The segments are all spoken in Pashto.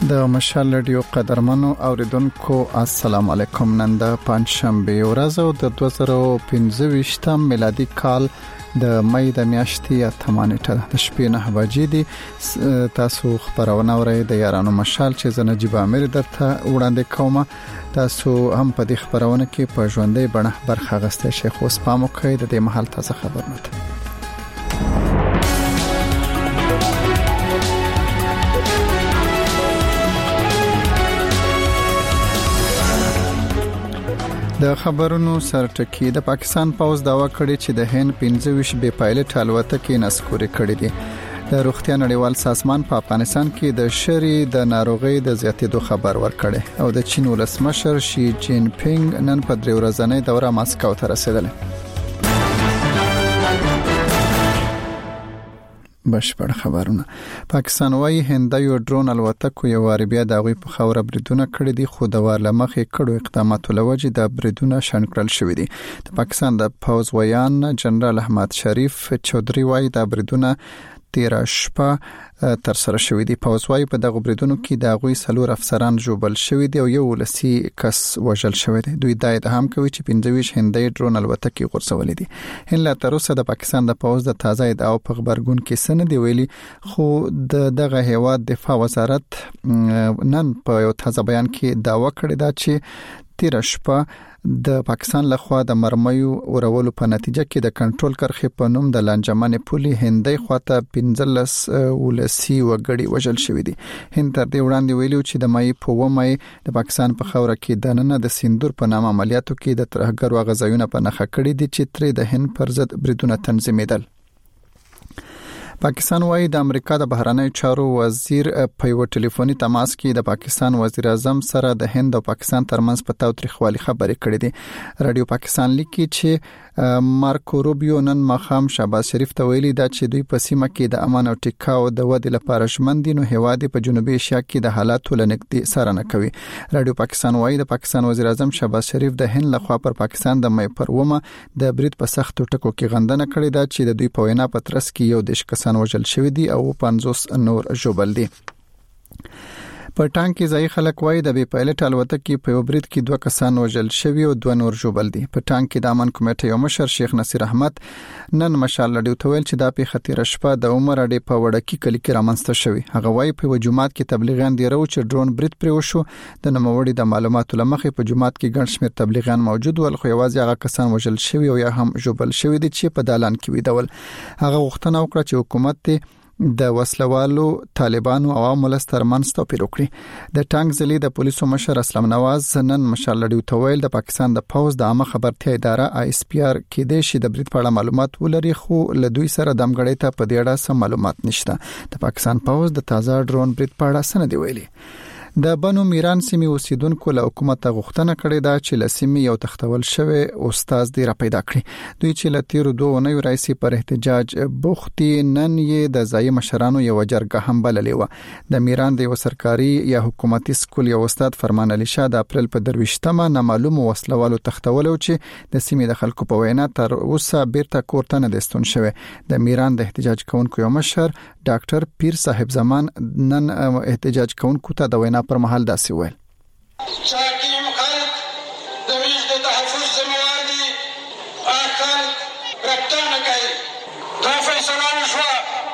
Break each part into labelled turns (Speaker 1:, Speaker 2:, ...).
Speaker 1: د مشال رادیو قدرمنو اوریدونکو السلام علیکم. نن د پنځشنبه ورځ او د 2025 میلادي کال د مې د میاشتې 8 د شپې 9 بجې دي. تاسو خبرونه اورئ د یارانو مشال چې زه نجيب امیر درته وړاندې کوم. تاسو هم په دې خبرونه کې په ژوندۍ بڼه برخه غوښتئ. شیخ اوس پام وکړئ د دې محل تازه خبرونه ته. د خبرونو سرټکی د پاکستان پوز داوا کړی چې د هند 25 بې پایلټ الوتکې نسکوري کړې دي. د روغتیا نړیوال سازمان په افغانستان کې د شری د ناروغي د زیاتېدو خبر ورکړي او د چین ولسمشر شي جین پینګ نن په 3 ورځنۍ دوره ماسکو ته رسیدل. بشپړ خبرونه. پاکستان وايي هند یو ډرون الوتکو یو عربیا د غوي په خوره بریدونه کړی دي خو د وار لمخې کړو اقداماتو لوجه د بریدونه شنکړل شوې دي. د پاکستان د پوز ویان جنرال احمد شریف چودري وايي د بریدونه 13 شپه تر سره شوې دي. پوز وايي په دغه بریدونو کې د غوي سلور افسران جوبل شوې دي او یو ولسی کس وژل شوی دی. دوی دا اتهام کوي چې 25 هندي ډرون الوتکې غورځولې دي. هند لا تر اوسه د پاکستان د پوز د تازه ادعا په خبرګون کې سن دی ویلي خو دغه هیواد دفاع وزارت نن په یو تازه بیان کې داوا کړی دا چې 13 شپه د پاکستان لخوا د مرمیو اورولو په نتیجه کې د کنټرول کرخې په نوم د لانجمن پولي هندي خواته 15 ولسی وګړي وژل شوې دي. هند تر دې وړاندې ویلو چې د مې په ومه د پاکستان په خوره کې د نن د سندور په نام عملیاتو کې د ترهګر غزایونه په نخښه کړې دي چې تر د هند پر ضد بریدونه تنظیمېدل. پاکستان وايي د امریکا د بهرنیو چارو وزیر په یو ټلیفوني تماس کې د پاکستان وزیر اعظم سره د هند او پاکستان ترمنځ په تاوتریخوالي خبرې کړې دي. رادیو پاکستان لیکي چې مارکو روبیو نن مخام شهباز شریف ته ویلي دا چې دوی په سیمه کې د امان او ټیکاو د ودې لپاره ژمن دي نو هواد په جنوبي ایشیا کې د حالاتو لنګدي څارنه کوي. رادیو پاکستان وايي د پاکستان وزیر اعظم شهباز شریف د هند لخوا پر پاکستان د مې پر ومه د برید په سختو ټکو کې غندنه کړې ده چې د دوی په وینا په ترڅ کې یو دیش کسان وژل شوی دي او 50 نور جوبل دي. په ټانک کې ځای خلک وایي د بې پایلټ الوتکې په یو برید کې 2 کسان وژل شوی او 2 نور جوبل دي. په ټانک کې د امن کمیټې یو مشر شیخ نصیر احمد نن مشال لډیو تویل چې دا په خطر شپه د عمر اډې په وړکی کلی کې رامنځته شوی. هغه وایي په جمعات کې تبلیغیان دی راو چې ډرون برید پر وشو د نوموړي د معلوماتو لمخې په جمعات کې ګڼ شمېر تبلیغیان موجود ول خو یوازې هغه کسان وژل شوی او یا هم جوبل شوی دي چې په دالان کې ویدول. هغه غوښتنه وکړه چې حکومت د وسلوالو طالبانو او عوامو ترمنځ توپیر وکړي. د ټانک ځلې د پولیسو مشر اسلام نواز نن مشال لډیو تویل د پاکستان د پوز د عامه خبرتیا اداره ISPR کې د شي د برید په اړه معلومات ولري خو له دوی سره دمګړې ته په دې اړه سم معلومات نشته. د پاکستان پوز د تازه ډرون برید په اړه سند دی ویلي. د بنو میران سیمې اوسیدونکو له حکومت غوښتنه کړې ده چې لسیمې یو تختول شوی استاد دی را پیدا کړي. دوی چې له تیر 2 اونیو راځي پر احتجاج بوختي نن یې د ځای مشرانو یو جرګه هم بللې و. د میران د یو سرکاري یا حکومتي سکول یو استاد فرمان علي شاه د اپریل په 23مه نامعلوم وسلوالو تختول او چې د سیمې د خلکو په وینا تر اوسه بیرته کورته نه دستون شوی. د میران د احتجاج کوونکو یو مشر ډاکټر پیر صاحب زمان نن احتجاج کوونکو ته د وینا پر محل داسې ویل.
Speaker 2: ساکیم خلق د ویش د تحفظ ذمہوار دي خلق رفتانه کوي. دا فیصله شوه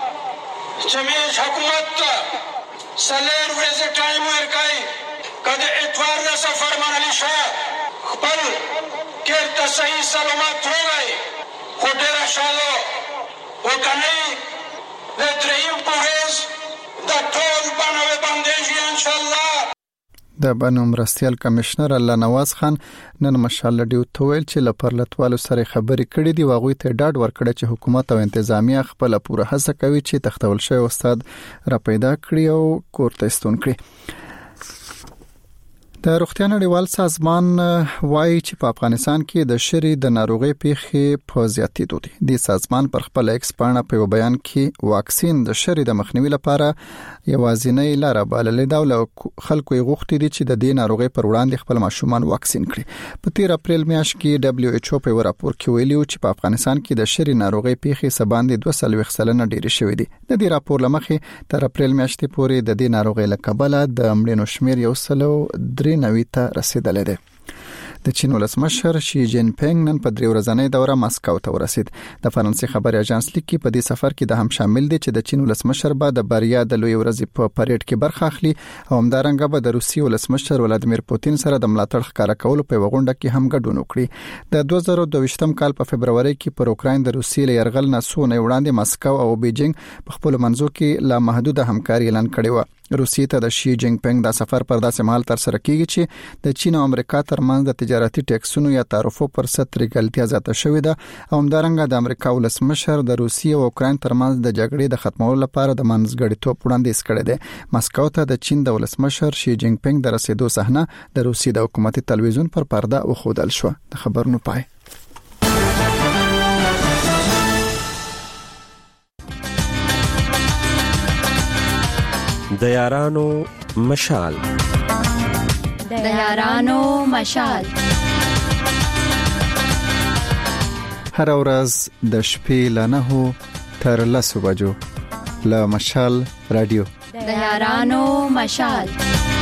Speaker 2: چې میش حکومت ته سلیر ورځې ټایم ورکوي که د اتوار د سفر منلی شاه خپل کېرته صحیح سلامت ووایي خو ډېره شالو وکنئ د درېیم په ورځ د ټول بڼوې بندېږي انشاءالله.
Speaker 1: د بنو مرستیال کمشنر الله نواز خان نن مشال لډیو تویل چې لپرلتوالو سره خبرې کړې دي واغوي ته ډاډ ورکړي چې حکومت او انتظامیه خپل پوره هڅه کوي چې تختول شوی استاد را پیدا کړي او کورته ستون کړي. د روغتیا نړیوال سازمان وايي چې په افغانستان کې د شری د ناروغي پیښې په زیاتېدو دي. د سازمان پر خپل ایکس پاڼه په بیان کې واکسین د شری د مخنیوي لپاره یوازینۍ لار بللې ده او خلکو یې غوښتي دي چې د دې ناروغي پر وړاندې خپل ماشومان واکسین کړي. په 13 اپریل میاشت کې WHO په راپور کې ویلي چې په افغانستان کې د شری ناروغي پیښې سباندې 200 سلنه ډېرې شوې دي. د دې راپور لمخې تر اپریل میاشتې پورې د دې ناروغي له کبله د مړینو شمیر 193 ته رسیدلی دی. د چین ولسمشر شي جین پینګ نن په 3 ورځنۍ دوره مسکو ته ورسید. د فرانسې خبري اژانس لیکي په دې سفر کې د هم شامل دي چې د چین ولسمشر به د بریا د لوی ورځې په پریډ کې برخه اخلي او همدارنګه به د روسي ولسمشر ولادیمیر پوتین سره د ملاتړ ښکارا کولو په وغونډه کې هم ګډون وکړي. د 2022 کال په فبرवरी کې پر اوکراین د روسي له يرغل نه څو نه وړاندې مسکو او بیجینګ په خپل منځو کې لا محدود همکاري اعلان کړی و. روسیې ته د شي جینګ پینګ د سفر پر داسې مهال تر سره کیږي چې د چین او امریکا ترمنځ د تجارتي ټیکسونو یا تعرفو پر سطر غلطیا زیاته شوې ده او همدارنګه د امریکا ولسمشر د روسیې او اوکراین ترمنځ د جګړې د ختمولو لپاره د منځګړیتوب وړاندیز کړی دی. مسکو ته د چین د ولسمشر شي جینګ پینګ د رسیدو صحنه د روسیې د حکومتي تلویزیون پر پرده وښودل شو. د خبرونو پای.
Speaker 3: د یارانو مشال
Speaker 1: هر ورځ د شپې له 9 تر 10 بجو له مشال رادیو
Speaker 4: د یارانو مشال.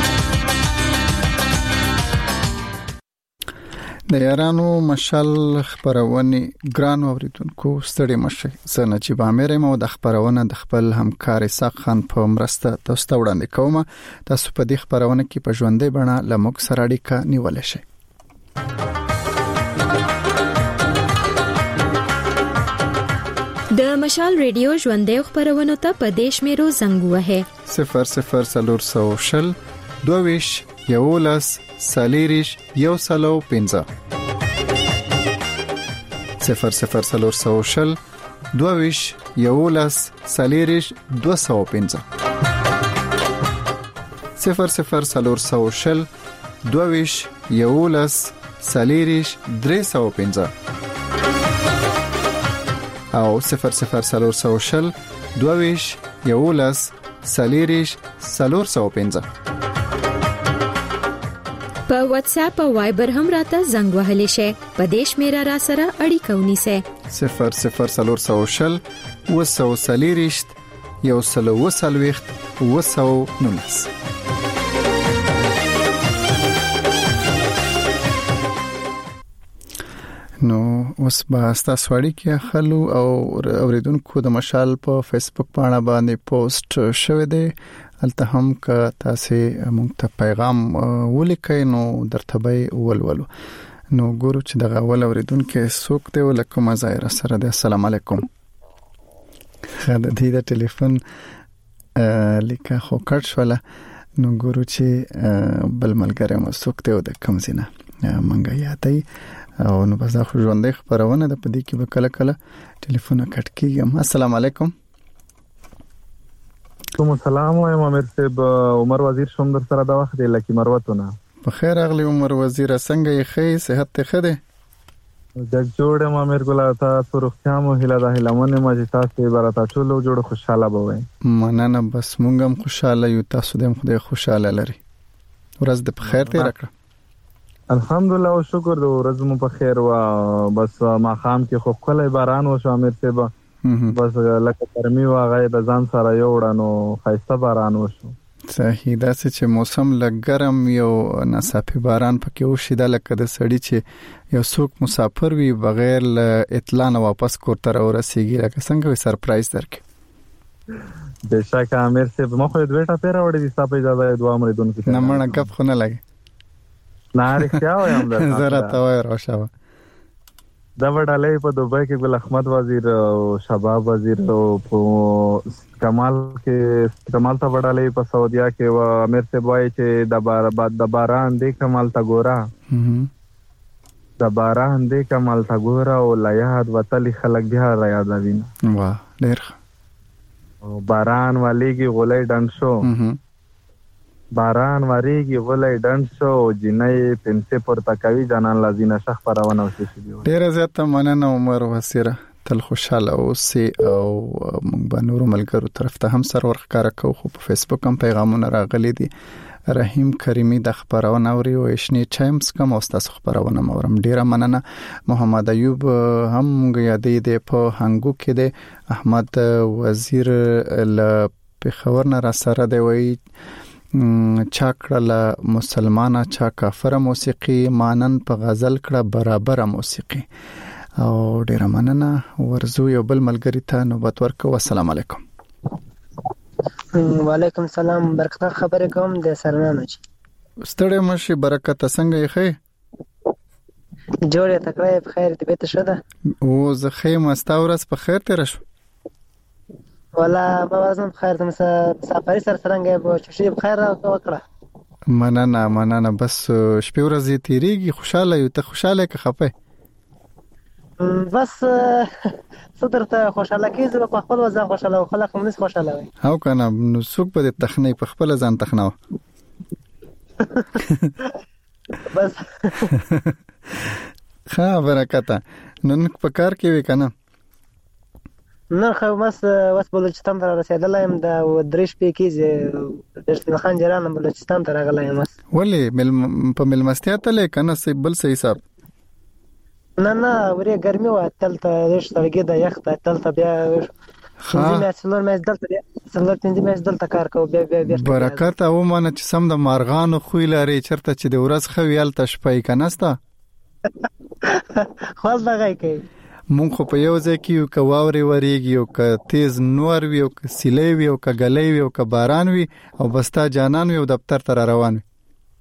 Speaker 1: د یارانو مشال خبرونه ګران اوریدونکو ستړي مشه زنه چې به امر مو د خبرونه د خپل همکار اسحاق خان په مرسته تاسو ته وړاندې کوم. تاسو په دې خبرونه کې په ژوندۍ بڼه لموږ سره اړیکه نیولای شئ.
Speaker 5: د مشال ریډیو ژوندۍ خبرونه ته په دیش میرو زنګ وه
Speaker 1: 00 22 یولس سالیریش یو سلو 15 00 22 یولس سالیریش 215 00 22 یولس سالیریش 315 او 00 22 یولس سالیریش 415.
Speaker 5: په واتس اپ او وایبر هم راته زنګ وهلی شي. په دیش میرا را سره اړیکه ونیسه
Speaker 1: 00 وسو سالیریشت یو سلو وسلويخت وسو نونس. نو اوس به تاسو اړیکه خلو او اوریدونکو د مشال په فیسبوک باندې باندې پوسټ شوه دی. الته هم که تاسو مونږ ته پیغام ولیکئ نو درته به ولولو. نو ګورو چې دغه اول اوریدونکو څوک دی ولکه مزایر سره دی. السلام علیکم. خاله دې د ټلیفون لیکه خو کټ شوله. نو ګورو چې بل ملګری مو څوک دی د کوم ځای نه مونږه یادای او نو بس خو ژوندۍ خبرونه د پدې کې به کله کله ټلیفون کټ کیږي. السلام علیکم.
Speaker 6: کوم سلام وایم امیر صاحب. عمر وزیر شوم در سره دا وخت دی لکه مروتونه.
Speaker 1: په خیر اغلی عمر وزیر څنګه یې خې صحت ته خده؟
Speaker 6: جګ جوړ امیر ګل تاسو روغتیا مو هله د هلمنه ما چې تاسو برات ټولو جوړ خوشاله بوي.
Speaker 1: مننه بس مونږ هم خوشاله یو تاسو دې خدای خوشاله لري. ورځ د خیر ته راکړه.
Speaker 6: الحمدلله او شکر د ورځ مو په خیر وا. بس ما خام کې خو کله باران وشو امیر صاحب. بس لکه ګرمي واغې د ځان سره یو وړانو خایسته باران وشو.
Speaker 1: صحیح ده چې موسم لګرم یو ناڅاپي باران پکې وشي د لکه د سړی چې یو څوک مسافر وي بغیر اطلاع نه واپس کوټه راورسیږي لکه څنګه وي سرپرایز درکې.
Speaker 6: بشک امیر صاحب ما خو دوه ټاپه راوړې دي تاسو اجازه دوه مریدونکو
Speaker 1: نه مړه غپ خو نه لګي.
Speaker 6: نه رښتیا وایم دا
Speaker 1: زره تا وای راشه
Speaker 6: دا وډالې په دوبۍ کې ګل احمد وزیر او شباب وزیر او کمال ته وډالې په سعودیا کې و امیر صاحب وایي چې د باران دې کمال تا ګورا د باران دې کمال تا ګورا او لا یاد وتلی خلک بیا را یادوي.
Speaker 1: واه ډېر
Speaker 6: باران والیږي غولې ډنډ شو باران وریږي ولې ډنډ شو جنې پنسه پورته کوي جانان لازینه شخ پرونه وشي.
Speaker 1: ډیره زیاته مننه عمر وسیره، تل خوشاله اوسئ او موږ به نور ملګرو طرف ته هم سر ورخکاره کوو. خو په فیسبوک هم پیغامونه راغلي دي. رحیم کریمی د خبرونه اوري او اشنی چایمز کوم او تاسو خبرونه مورم. ډیره مننه. محمد ایوب هم یادې د په هنګو کې د احمد وزیر ل پیښور نه را سره دی، وی چا کړه مسلمانه چا کافر موسیقي مانن په غزل کړه برابر موسیقي. او ډیره مننه. ورزو یو بل ملګری ته نوبت ورکو. السلام علیکم.
Speaker 7: وعلیکم السلام. برکت خبرې کوم د سرنامه چی
Speaker 1: ستړی مشي. برکت څنګه یې خې؟
Speaker 7: جوړه تکړه په خیر طبيعت شوه
Speaker 1: او زه خې مستاورس په خیر تیر شو
Speaker 7: ولا بوازم خیر ته مسافر سره څنګه به چشي بخیر وکړه.
Speaker 1: مننه بس شپه ورځې تیریږي. خوشاله یو. ته خوشاله که خپه؟
Speaker 7: بس صدرته خوشاله کیږي په خپل ځان خوشاله او خلک هم نس خوشاله وي.
Speaker 1: هاو کنه نو څوک به تخنی په خپل ځان تخناو.
Speaker 7: بس
Speaker 1: ښه برکت. نن په کار کې وی کنه؟
Speaker 7: نه خو مس بلوچستان ته رسیدلایم د درش پې کېږي د شتمخان جران بلوچستان ته راغلایم.
Speaker 1: ولې په ملمستیا ته لیکنه سی بل صحیح حساب
Speaker 7: نه ورې ګرمي و تلته رش ترګه د یخ ته تلته بیا څلور میاشتې دلته کار کوو. بیا
Speaker 1: برکت او مانه چې سم د مارغانو خوې لري چرته چې د ورځ خو یال تشپای کنهستا
Speaker 7: خو ځای کوي.
Speaker 1: مونږ خو په یو ځای کې یو کواوري وریږي او ک تیز نور وي او ک سیلې وي او ک غلې وي او ک باران وي او بستا جانان وي او دفتر ته روان وي.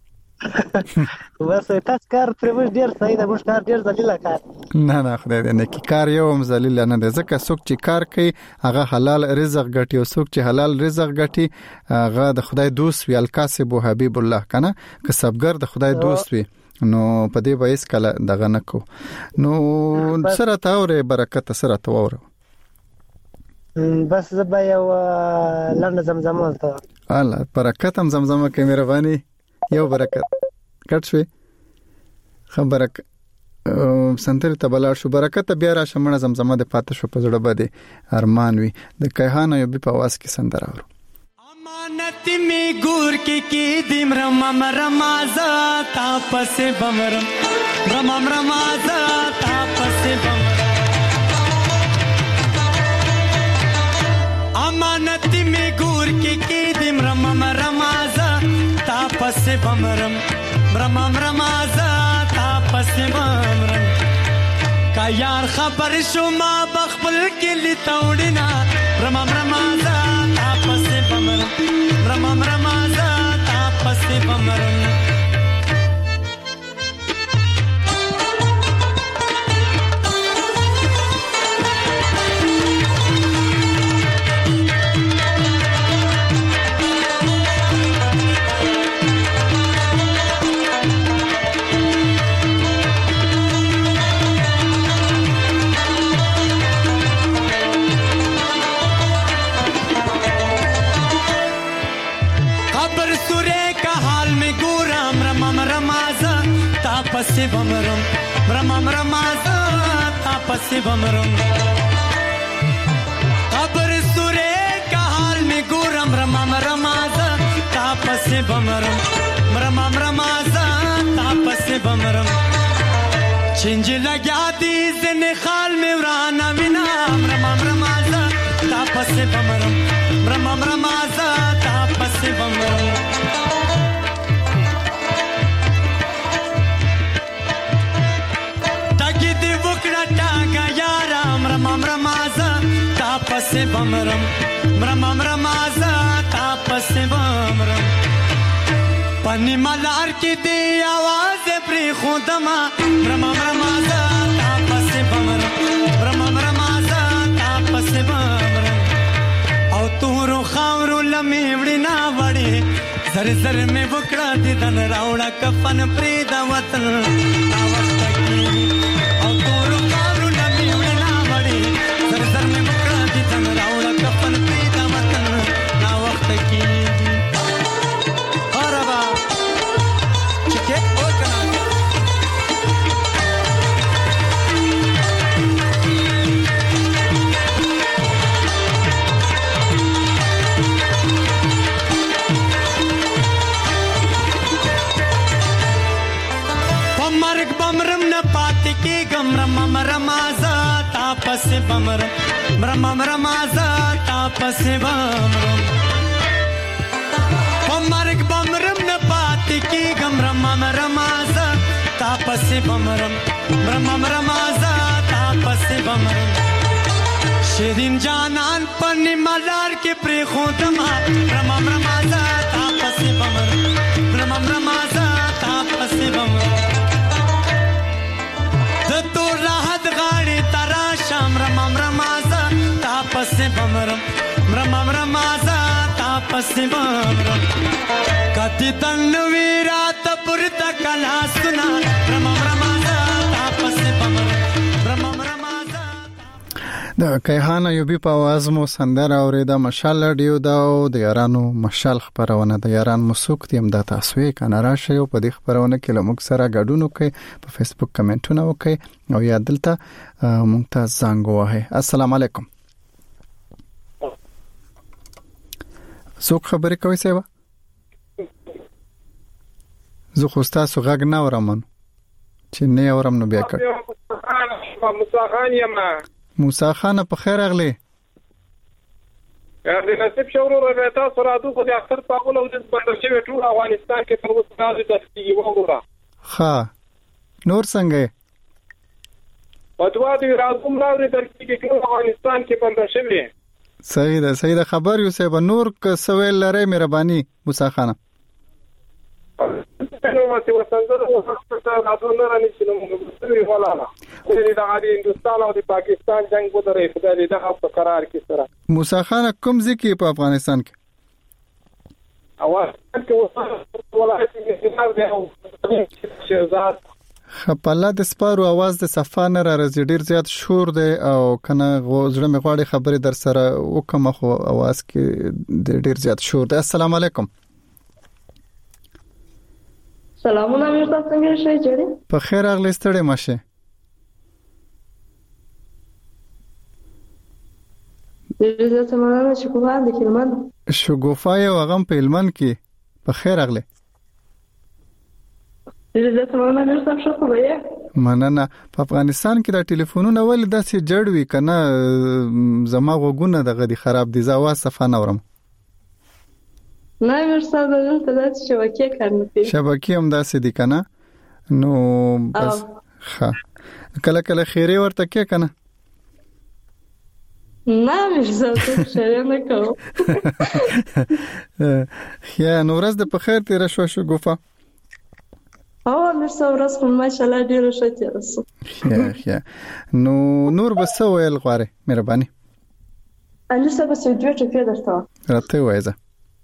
Speaker 7: بس تاسو کار پرې ډیر صحیح ده. مش کار ډیر ذلیل کار
Speaker 1: نه خدای دې نه کی کار یو هم ذلیل نه ده. ځکه څوک چې کار کوي هغه حلال رزق ګټي او څوک چې حلال رزق ګټي هغه د خدای دوست وي. الکاسب حبیب الله کنه کسبګر د خدای دوست وي. نو په دې وایس کله دغه نکو. نو سره تاوره برکت سره تاوره.
Speaker 7: بس زبا یو لنډ زمزمه ته
Speaker 1: الله برکت هم زمزمه کې مهرباني. یو برکت کټ شوي خبرک سنتر ته بلار شو. برکت بیا را شمنه زمزمه د پاتې شو په زړه باندې ارمان وي. د کیهان یو په आवाज کې سندره اورو.
Speaker 8: امانت می ګور کې دیم رمم رمازا تا پس بمرم رمم رمازا تا پس بمرم. امانت می ګور کې دیم رمم رمازا تا پس بمرم رمم رمازا تا پس بمرم. کا یار خبر شو ما بخبل کې لتاوډینا رمم رمازا تا پس بمرم رمم رمازا تا پس بمرم. پس بمرم رمم رمازا تا پس بمرم. خبر سورے کا حال میں گورم رمم رمازا تا پس بمرم رمم رمازا تا پس بمرم. چنج لگیا دی زن خال میں ورانا وینام رمم رمازا تا پس بمرم رمم رمازا تا پس بمرم. رمم رمازا تا پس بمرم رمم رمازا تا پس بمرم. پنی ملار کی دی آواز پری خودما رمم رمازا تا پس بمرم رمم رمازا تا پس بمرم. او تورو خاورو لمی وڑینا وڑی زر زر میں بکڑا دی دن راوڑا کفن پری دا وطن نا وقت کی. او تورو خاورو لمی وڑینا سر سر میں مکڑا دی تن راوڑا کفن پیدا وطن نا وقت کی. اور پاتې کېږم رمم رمازه تا پسې بمرم رمم رمازه تا پسې بمرم په مرګ بمرم نه پاتې کېږم رمم رمازه تا پسې بمرم رمم رمازه تا پسې بمرم شیرین جانان پنی ملار کې پرې خودما رمم رمازه تا پسې بمرم رمم رمازه تا پسې بمرم د تور راحت غاړې ترا شام رمم رمازه تا پسې بمرم رمم رمازه تا پسې بمرم کتی تن ویرات پرتا کلا سنا رمم رمازه تا پسې بمرم رمم رمازه
Speaker 1: د کیهان ایوبی په आवाज مو سندره اوریدا مشال ډیو دا او د یارانو مشال خبرونه د یاران مسوک تیم د تاسو کنه راشه او په دې خبرونه کې لمک سره غډونو کوي په فیسبوک کمنټونه وکي او یا دلته ممتاز زنګ وه السلام علیکم څوک خبرې کوي سیوا زه خو تاسو غږ نه اورم چې نه اورم نو بیا کړ موسی خان په خیر اغلی
Speaker 9: د نصیب شورو رابطه سره د خو د اختر پاول او د بندر شوی ټول افغانستان کې تر اوسه راځي تسکیږي وګوره
Speaker 1: ها نور څنګه
Speaker 9: په دوا د راځم راوړي ترکیږي ټول افغانستان کې بندر شوی
Speaker 1: صحیح ده خبر یو سه نور ک سویل لره مهرباني موسی خان
Speaker 9: نو ماته وسنګره او هڅه راځو نه راني چې نو موږ ولاله د هندستان او د پاکستان جنگ ودرې خدای دې په قرار کې سره
Speaker 1: موسی خان کوم ځکه په افغانستان کې
Speaker 9: اواز کې ولایت کې دی او شهزاد
Speaker 1: خپله د سپارو आवाज د صفانه را رزي ډیر زیات شور دی او کنه غوځړه مې غواړي خبرې در سره وکم خو आवाज کې ډیر زیات شور دی السلام علیکم
Speaker 10: سلامونه امیر تاسو څنګه شئ جوړی
Speaker 1: په خیر اغلی ستړي ماشه
Speaker 10: دې زمانه شګوفا د کلمن
Speaker 1: شګوفا یو غم په علمن کې په خیر اغلی
Speaker 10: دې زمانه امیر تاسو خو وایي
Speaker 1: مننه په افغانستان کې د ټلیفونونو ول داسې جړوي کنه زما غوګونه دغه دي خراب دي زاوا صفانه ورم
Speaker 10: نه ورسره دلته د شبکې کارنته
Speaker 1: شبکې هم داسې دي کنه نو بس ښه کله خیره ورته کې کنه
Speaker 10: نه ورسره شریه نه کوم
Speaker 1: یا نو ورځ د په خیر تیر شو ګوفا
Speaker 10: او مرسته ورځ په ماشاءالله ډیره ښه تیر شو
Speaker 1: یا نو نور بس ویل غواړي مهرباني
Speaker 10: ان څه به څه دوی ټکی درته
Speaker 1: راته وایزه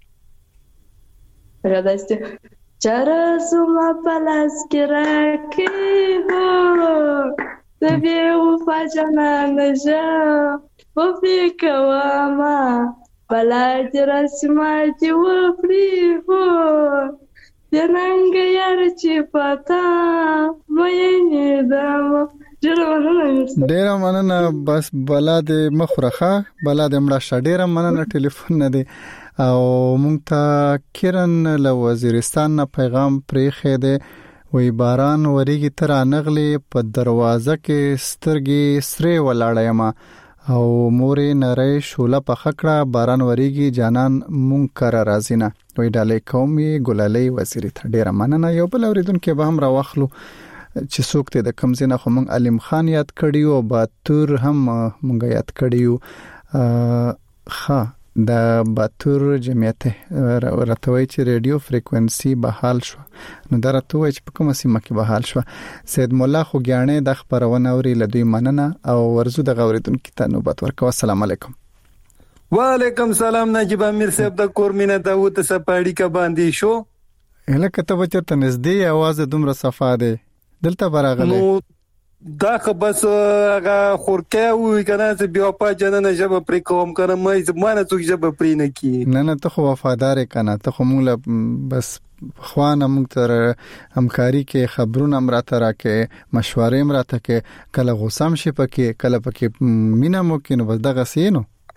Speaker 10: راځي چاره زما پلاس کې راکې هو د بیا وفا جنان جا په فکرما بلا دې رسمه دې وفري هو د ننګ یار چې پتا مې نه دم ډېر
Speaker 1: مننه بس بلا دې مخرخه بلا دې مړه شډېر مننه ټلیفون نه دی او مونږ ته کرن له وزیرستان نه پیغام پریخې ده وی باران وریږي تر انغلی په دروازه کې سترګې سره ولاړې ما او مورې نری شوله په خکړه باران وریږي جانان مونږ کر راځینه وی ډالې قومي ګلالي وزیر ته ډیر مننه یو بل اوریدونکو به هم راوخلو چې څوک ته د کمزینه خو مونږ علیم خان یاد کړیو باتور هم مونږ یاد کړیو ښه د باتور جمعیت راتوي چې ریډیو فریکوئنسي بحال شو نو درته وای چې په کومه سیمه کې بحال شو سید مولا خو ګیانې د خبرونه اوري لدوی مننه او ورزو د غوریدونکو ته نوبت ورکو السلام علیکم
Speaker 11: وعلیکم سلام نجیب امیر صاحب د کورمینه داوود سپاړی کا باندې شو
Speaker 1: هله کته بچته نږدې आवाज دومره صفا ده دلته براغله
Speaker 11: دا خو بس هغه خورکه وي کنه چې بیا په جننه جبه پرې کوم کنه مې زمانه څوک جبه پرې نه کی
Speaker 1: نه ته خو وفادار کنه ته خو موږ بس خوانه موږ تر همکاري کې خبرونه امراته راکې مشورې امراته کې کله غوسم شي پکې کله پکې مینا مو کې نو بس دغه سینو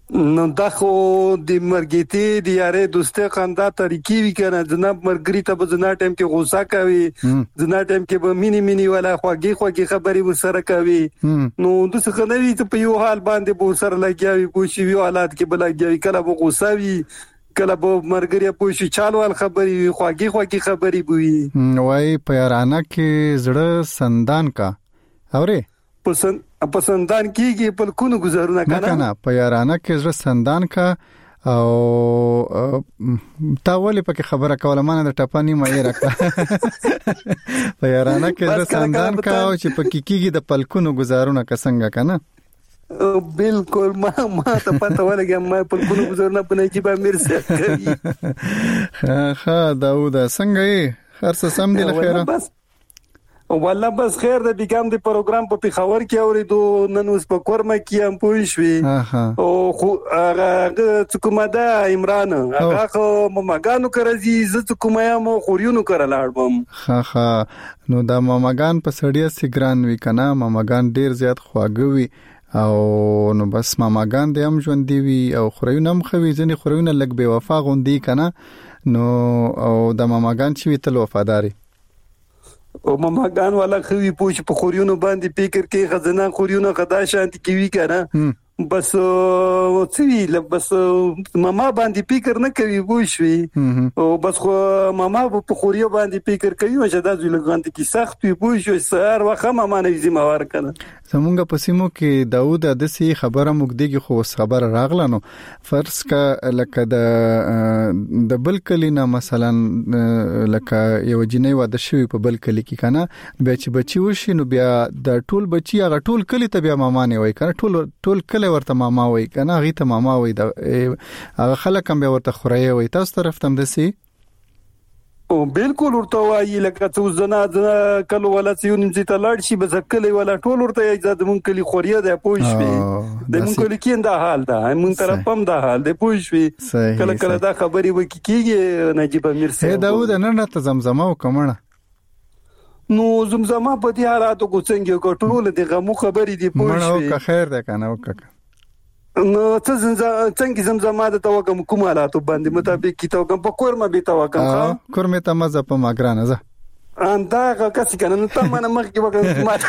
Speaker 11: نو دا خو د مرګیتی د یاري دوستي خندا طریقې وی کنه جناب مرګری ته په ځنا ټیم کې غوسه کوي ځنا ټیم کې به مینی ولا خوږی خبري وسره کوي نو د څه خنوي ته په یو حال باندې به سره لګیاوي پوښي وی حالات کې بل لګیاوي کله به غوسه وي کله به مرګری پوښي چالوال خبري وي خوږی خبري وي
Speaker 1: وای په یارانه کې زړه سندان کا اوري پسندان کیږي په کونو گزارونه کنه په یارانه کې زړه سندان کا او تا ولې پکې خبره کوله مانه د ټپانی مې راکړه په یارانه کې زړه سندان کا او چې پکې کیږي د پلکونو گزارونه کسنګ کنه
Speaker 11: بالکل ما ته پته ولګم ما پلکونو گزارونه پنه کې به مرسته کوي
Speaker 1: ها داوود څنګه یې هر څه سم دی لخيره
Speaker 11: والله بس خیر د بیګام د پروګرام په پیښور کې اوریدو نن اوس په کورمه کې هم پوه شوې او خو هغه څکومه ده عمران هغه خو مماګانو کرځي ز څکومه یم خوريونو کړلاړم
Speaker 1: ها نو دا مماګان په سړیا سیګران وی کنه مماګان ډیر زیات خواږوي او نو بس مماګان د هم ژوند دی او خوريونه هم خوي ځنی خوريونه لګ به وفا غوندي کنه نو او د مماګان چې وی تل وفاداری
Speaker 11: او مماګان والا خوي پوښ په خوريونو باندې فکر کې خزانه خوريونو خدا شانتي کوي کنه بس وڅوي بس ماما باندې فکر نه کوي وښوي او بس خو ماما په خوريو باندې فکر کوي چې دا ځل غانت کې سخت وي پوښ سر واخه ماما نه زما ور کنه
Speaker 1: زمونږ په سیمو کې داوود د سي خبره مګديږي خو خبر راغله نو فرض کا لکه د بل کلینا مثلا لکه یو جنې واده شوی په بل کلی کې کنه بیا چې بچي وشي نو بیا د ټول بچي هغه ټول کلی ته بیا ماما نه وای کنه ټول کلی ورته ماما وای کنه هغه ته ماما وای هغه خلک هم بیا ورته خوري وای تاسو طرف تم دسي
Speaker 11: او بالکل ورته وایي لکه څو زنا کله ولا سيون چې تلاړ شي بس کله ولا ټول ورته اجازه مونږ کلی خوريه ده پوښوي د مونږ کلی کې دا حال ده مونږ طرف هم دا حال ده پوښوي کله دا خبري وکيږي نجيب امیر سي
Speaker 1: داوود نن ته زمزمه وکمنه
Speaker 11: نو زمزمه په دې حالاتو کو څنګه کوټول دي غمو خبري دي پوښوي
Speaker 1: مړو که خیر ده کنه وکړه
Speaker 11: نو څنګه زمزمه د توګم کومالاتو باندې مطابق کی توګم په کورمه به توګم
Speaker 1: کورمه ته مزه په ماګرانه زه
Speaker 11: انده کسي کنه نو ته منه مخکې وکړم ماته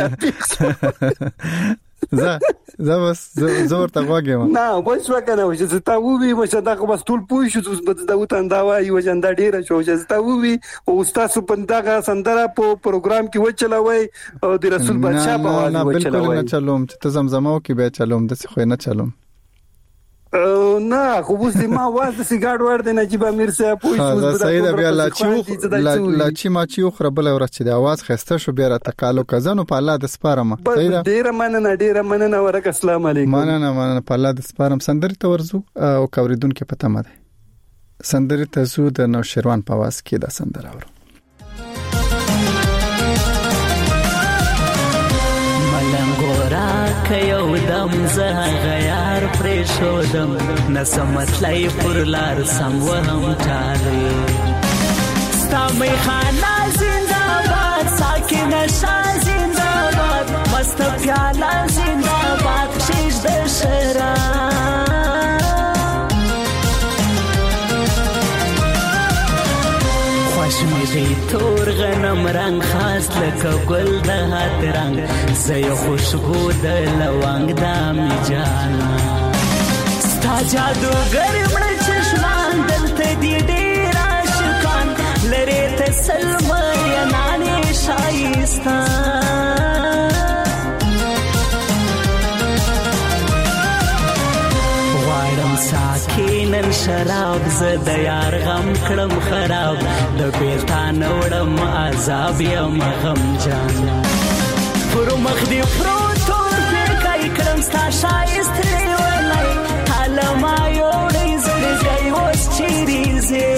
Speaker 1: زه بس زور ته واګم
Speaker 11: نه بس وکنه چې تا ووي مشه دا بس ټول پوي شو بس دا وته دا وایي وجندا ډیره شو چې تا ووي او تاسو په دغه سندره په پروګرام کې وچلوي او د رسول بادشاہ په وایي وچلوي
Speaker 1: بالکل نه چلوم چې ته زمزمه او کې به چلوم د څه خو نه چلوم
Speaker 11: نه خو بس ما واز د سیګار ور د نجيب امیر صاحب پوښتنه
Speaker 1: دا صحیح ده بیا لاچی ما چې خو بل ورځ د आवाज خسته شو بیا را تکالو کزنو په الله د سپارم
Speaker 11: صحیح ده ډیر مننه ورک السلام علیکم
Speaker 1: مننه په الله د سپارم سندري ته ورزو او کوریدون کې پته مده سندري ته زو د نو شروان په आवाज کې دا سندره ورو
Speaker 12: ملنګورا کيو دم زه غيار پرېښودم نسمت لای پر لار سم وهم چالي ستا مې خانا زنده‌باد ساکن شاه زنده‌باد مست پیاله زنده‌باد شیش د کشمیری تور غنم رنگ خاص لکه ګل د هات رنگ زې خوشبو د لونګ د می جانا ستا جادو ګرم چشمان دلته دی ډیر عاشقان لری ته سلم یا نانی شایستا ساکینن شراب زد یار غم کړم خراب د بیلتان وړم عذاب یم غم جان پر مخ دی پروتور پر کای کړم ستا شایست ولای حال ما یوړې زړګي اوس چیرې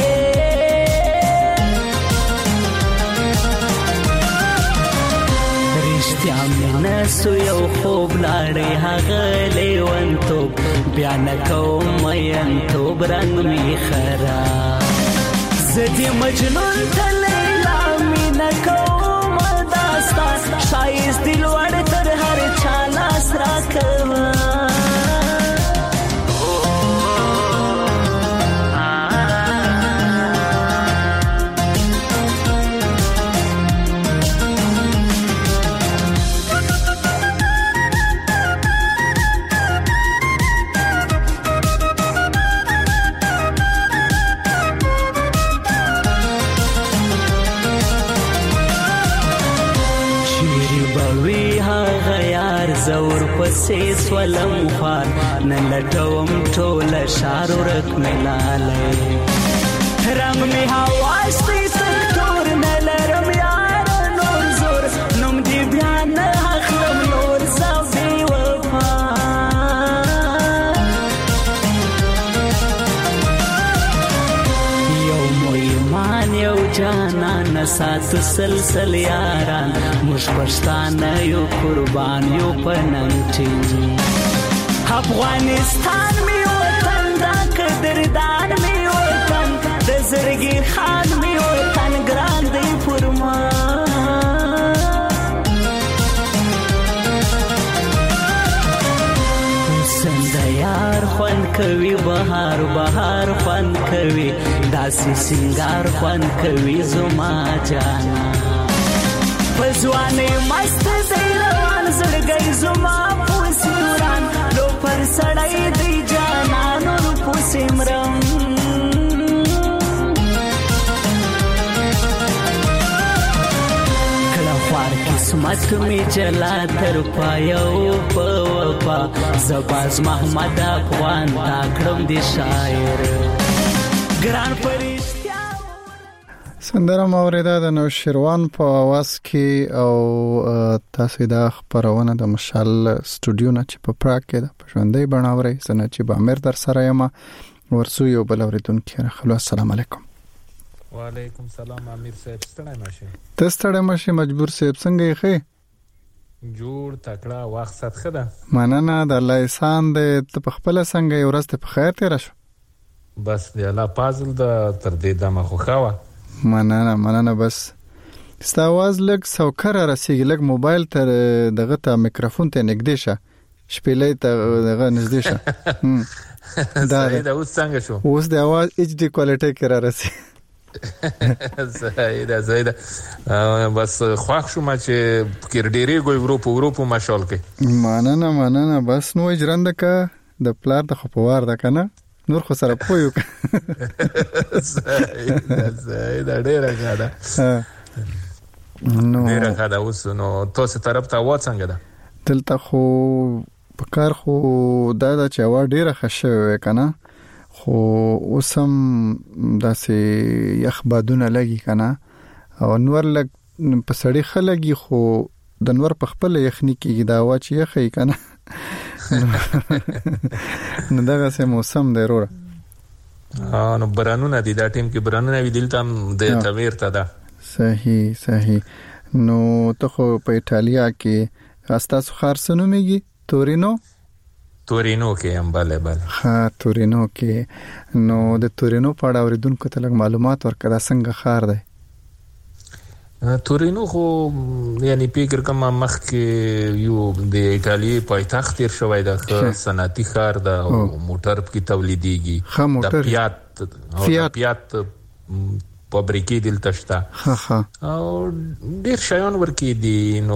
Speaker 12: نسو یو خوب لاړې هغه لیوان توب بیا نکوم مین توب رنگ می خراب زدی مجنون ته لیلا می نکوم داستا شایست دل وړ تر هر چا لاس را کوا بوي هغه یار زور پسې سولم خوان نن لټوم ټول شار ورک ملاله رنگ می حواس په سکتور نه لرم یار نور زور نوم دی بیان اخلم نور صافي وفا یو جانان سات سلسل یاران مش پښتان یو قربان یو پننټي افغانستان می وطن دا قدردان می وطن د زړګي خان می وطن ګران دی فرما یار خوان کوي بهار بهار خوان کوي داسې سنگار خوان کوي زما جانا پزوانه مست زیروان زړګي زما پوسوران لو پر سړی دی جانا نور پوسمرم قسمت می جلا تر پایو په وفا زباز محمد افغان تا کړم دي شاعر ګران پرشتیا
Speaker 1: سندره موریدا د نوشیروان په आवाज کې او تاسو دا خبرونه د مشال سټوډیو نه چې په پراګ کې د پښوندې بناوري سنه چې به امیر در سره یم ورسو یو بل اوریدونکو خلو السلام علیکم
Speaker 13: وعلیکم سلام امیر صاحب ستړی ماشه
Speaker 1: ته ستړی ماشه مجبور صاحب څنګه یې خې
Speaker 13: جوړ تکړه وخت سات خده
Speaker 1: مننه د الله احسان دې ته په خپل څنګه یو ورځ ته په خیر تیر شو
Speaker 13: بس دی الله پازل د تر دې دمه خو خوا
Speaker 1: مننه بس ستا आवाज لګ سوکر رسیږي لګ موبایل تر دغه ته میکروفون ته نږدې شه شپېلې ته دغه نږدې شه
Speaker 13: دا اوس څنګه شو
Speaker 1: اوس د आवाज ایچ ډی کوالټي کې را رسي
Speaker 13: زایده بس خواخ شو ما چې کیرډيري ګو یورپ ماشال کې
Speaker 1: مننه بس نو اجرنده کا د پلار د خپوار د کنه نور خو سره پویو
Speaker 13: زایده ډیره غاده نو ډیره غاده اوس نو تاسو طرف ته و څنګه ده
Speaker 1: دلته خو پکار خو دا چې وا ډیره خشه کنه خو اوسم داسې یخ بادونه لګي کنه او نور لګ په سړی خلګي خو د نور په خپل یخنی کې دا وا چې یخی کنه نو دغه سه موسم دی وروره
Speaker 13: نو برانونه دي دا ټیم کې برانونه وی دلته د تویر ته ده
Speaker 1: صحیح نو ته خو په ایتالیا کې استاسو خارسنو میږي
Speaker 13: تورینو کې هم بله
Speaker 1: ها تورینو کې نو د تورینو په اړه اوریدونکو ته لږ معلومات ورکړه څنګه خار دی
Speaker 13: تورینو خو یعنی فکر کوم مخ کې یو د ایتالیا پایتخت تیر شوی د صنعتي ښار د موټر کې تولیديږي د فیات فابریکې دلته شته او ډیر شایان ورکی دي نو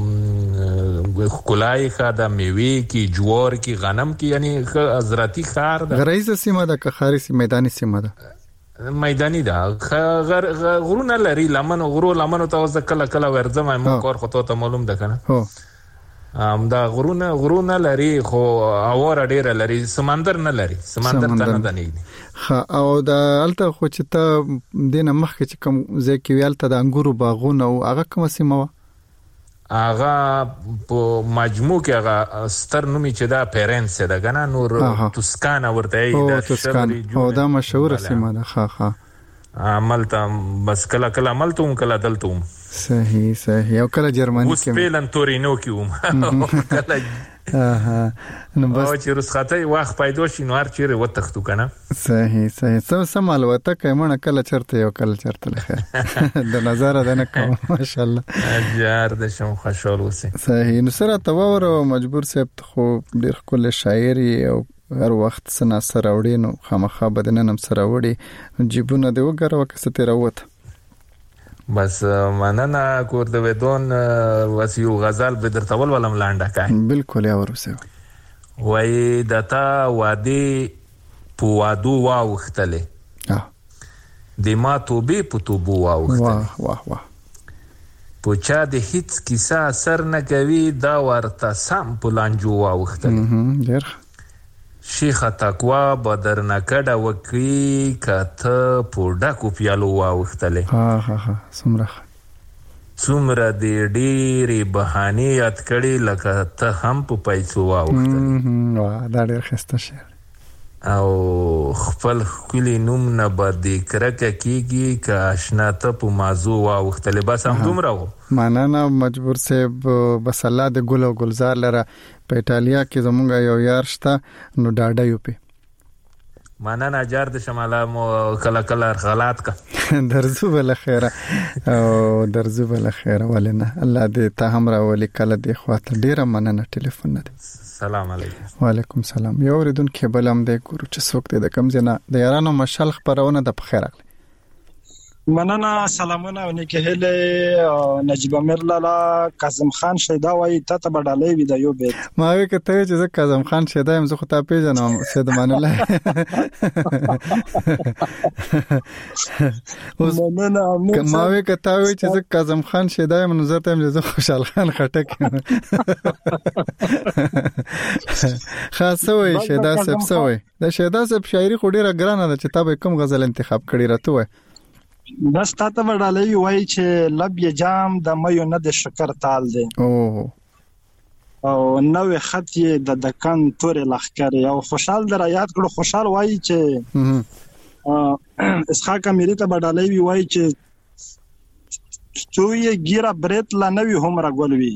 Speaker 13: کولای خاده میوه کی جوار کی غنم کی یعنی حضرتی خار ده
Speaker 1: غریز سیمه ده که خاري میدانی سیمه ده
Speaker 13: میدانی ده غرونه لري لمن غرو لمن ته وز کله ورځم مو کار خو ته معلوم ده کنه
Speaker 1: هو
Speaker 13: دا غرونه لري خو اور ډیر لري سمندر نه لري سمندر ته نه دنيږي
Speaker 1: او دا الته خو چې ته دینه مخکې چې کوم ځکه ویالته د انګورو باغونه او هغه کوم سیمه و
Speaker 13: هغه په مجموع کې هغه ستر نومي چې دا پیرنس ده کنه نور توسکانا ورته
Speaker 1: دا توسکانا او دا مشهور سیمه ده ها
Speaker 13: عملته بس کله عملته کله دلته
Speaker 1: صحیح او کله جرمني
Speaker 13: کې وسپیلن تورینو کې کله
Speaker 1: نو بس
Speaker 13: او چې رسخته وخت پیدا شي نو هر چیرې وتختو کنه
Speaker 1: صحیح سم الوته کمنه کله چرته یو کله چرته لخه د نظر ده نه کوم ماشاءالله
Speaker 13: اجر د شم خوشاله اوسه
Speaker 1: صحیح نو سره تواور مجبور سپ خو ډیر کول شاعري او هر وخت سنا سره وړي نو خامخا بدننم سره وړي جيبونه دی وګره وکسته راوت
Speaker 13: بس مننه کور د ودون وسیو غزل به درتول ولم لانډه کای
Speaker 1: بالکل یا ورسه
Speaker 13: وای دتا وادي پوادو واوختله د ما توبه په توبو واوختله
Speaker 1: واه
Speaker 13: پوچا د هیڅ کیسه اثر نه کوي دا ورته سم پلانجو واوختل شیخ تقوا بدرنه کډه وکي کته پوډا کو پیالو واوختلې څومره د ډېرې بهانې یاد کړي لکه ته هم په پیسو واوختلې
Speaker 1: دا ډېر ښایسته شعر
Speaker 13: او خپل ښکلي نوم نه به د کرکه کېږي که اشنا ته په موضوع واوښتلې بس همدومره و
Speaker 1: مننه مجبور صاحب بس الله د ګل او ګلزار لره په ایټالیا کې زمونږ یو یار شته نو ډاډه یو پې
Speaker 13: مننه جار د شماله مو کله کله غلط کا
Speaker 1: درځو بل خیره او درځو بل خیره ولنه الله دې ته هم راولي کله دې خواته ډیره مننه ټلیفون نه
Speaker 13: سلام علیکم
Speaker 1: وعلیکم سلام یو ردون کې بلم دې ګورو چې څوک دې د کم ځنه د یارانو مشال خبرونه د بخیر اغلی
Speaker 14: مننه سلامونه او نیکه هله نجیب امیر لالا کاظم خان شیدا وای ته بډالې وی د یو بیت
Speaker 1: ما وی کته چې زه کاظم خان شیدا هم زه خو ته پیژنم سید مان الله ما وی کته وی چې زه کاظم خان شیدا هم نظر ته زه خوشحال خان خټک خاصه وی شیدا صاحب سوی د شیدا صاحب شاعری خو ډیره ګرانه ده چې تاسو کوم غزل انتخاب کړی راته وای
Speaker 14: بس تاسو وړالې وای چې لب یې جام د مېو نه د شکر تال دی او نوې خط یې د دکن تور لخر او خوشحال در یاد کړو خوشحال وای چې اسحاق امیری ته وړالې وای چې تو یې ګیره برت لا نوې همره ګولوي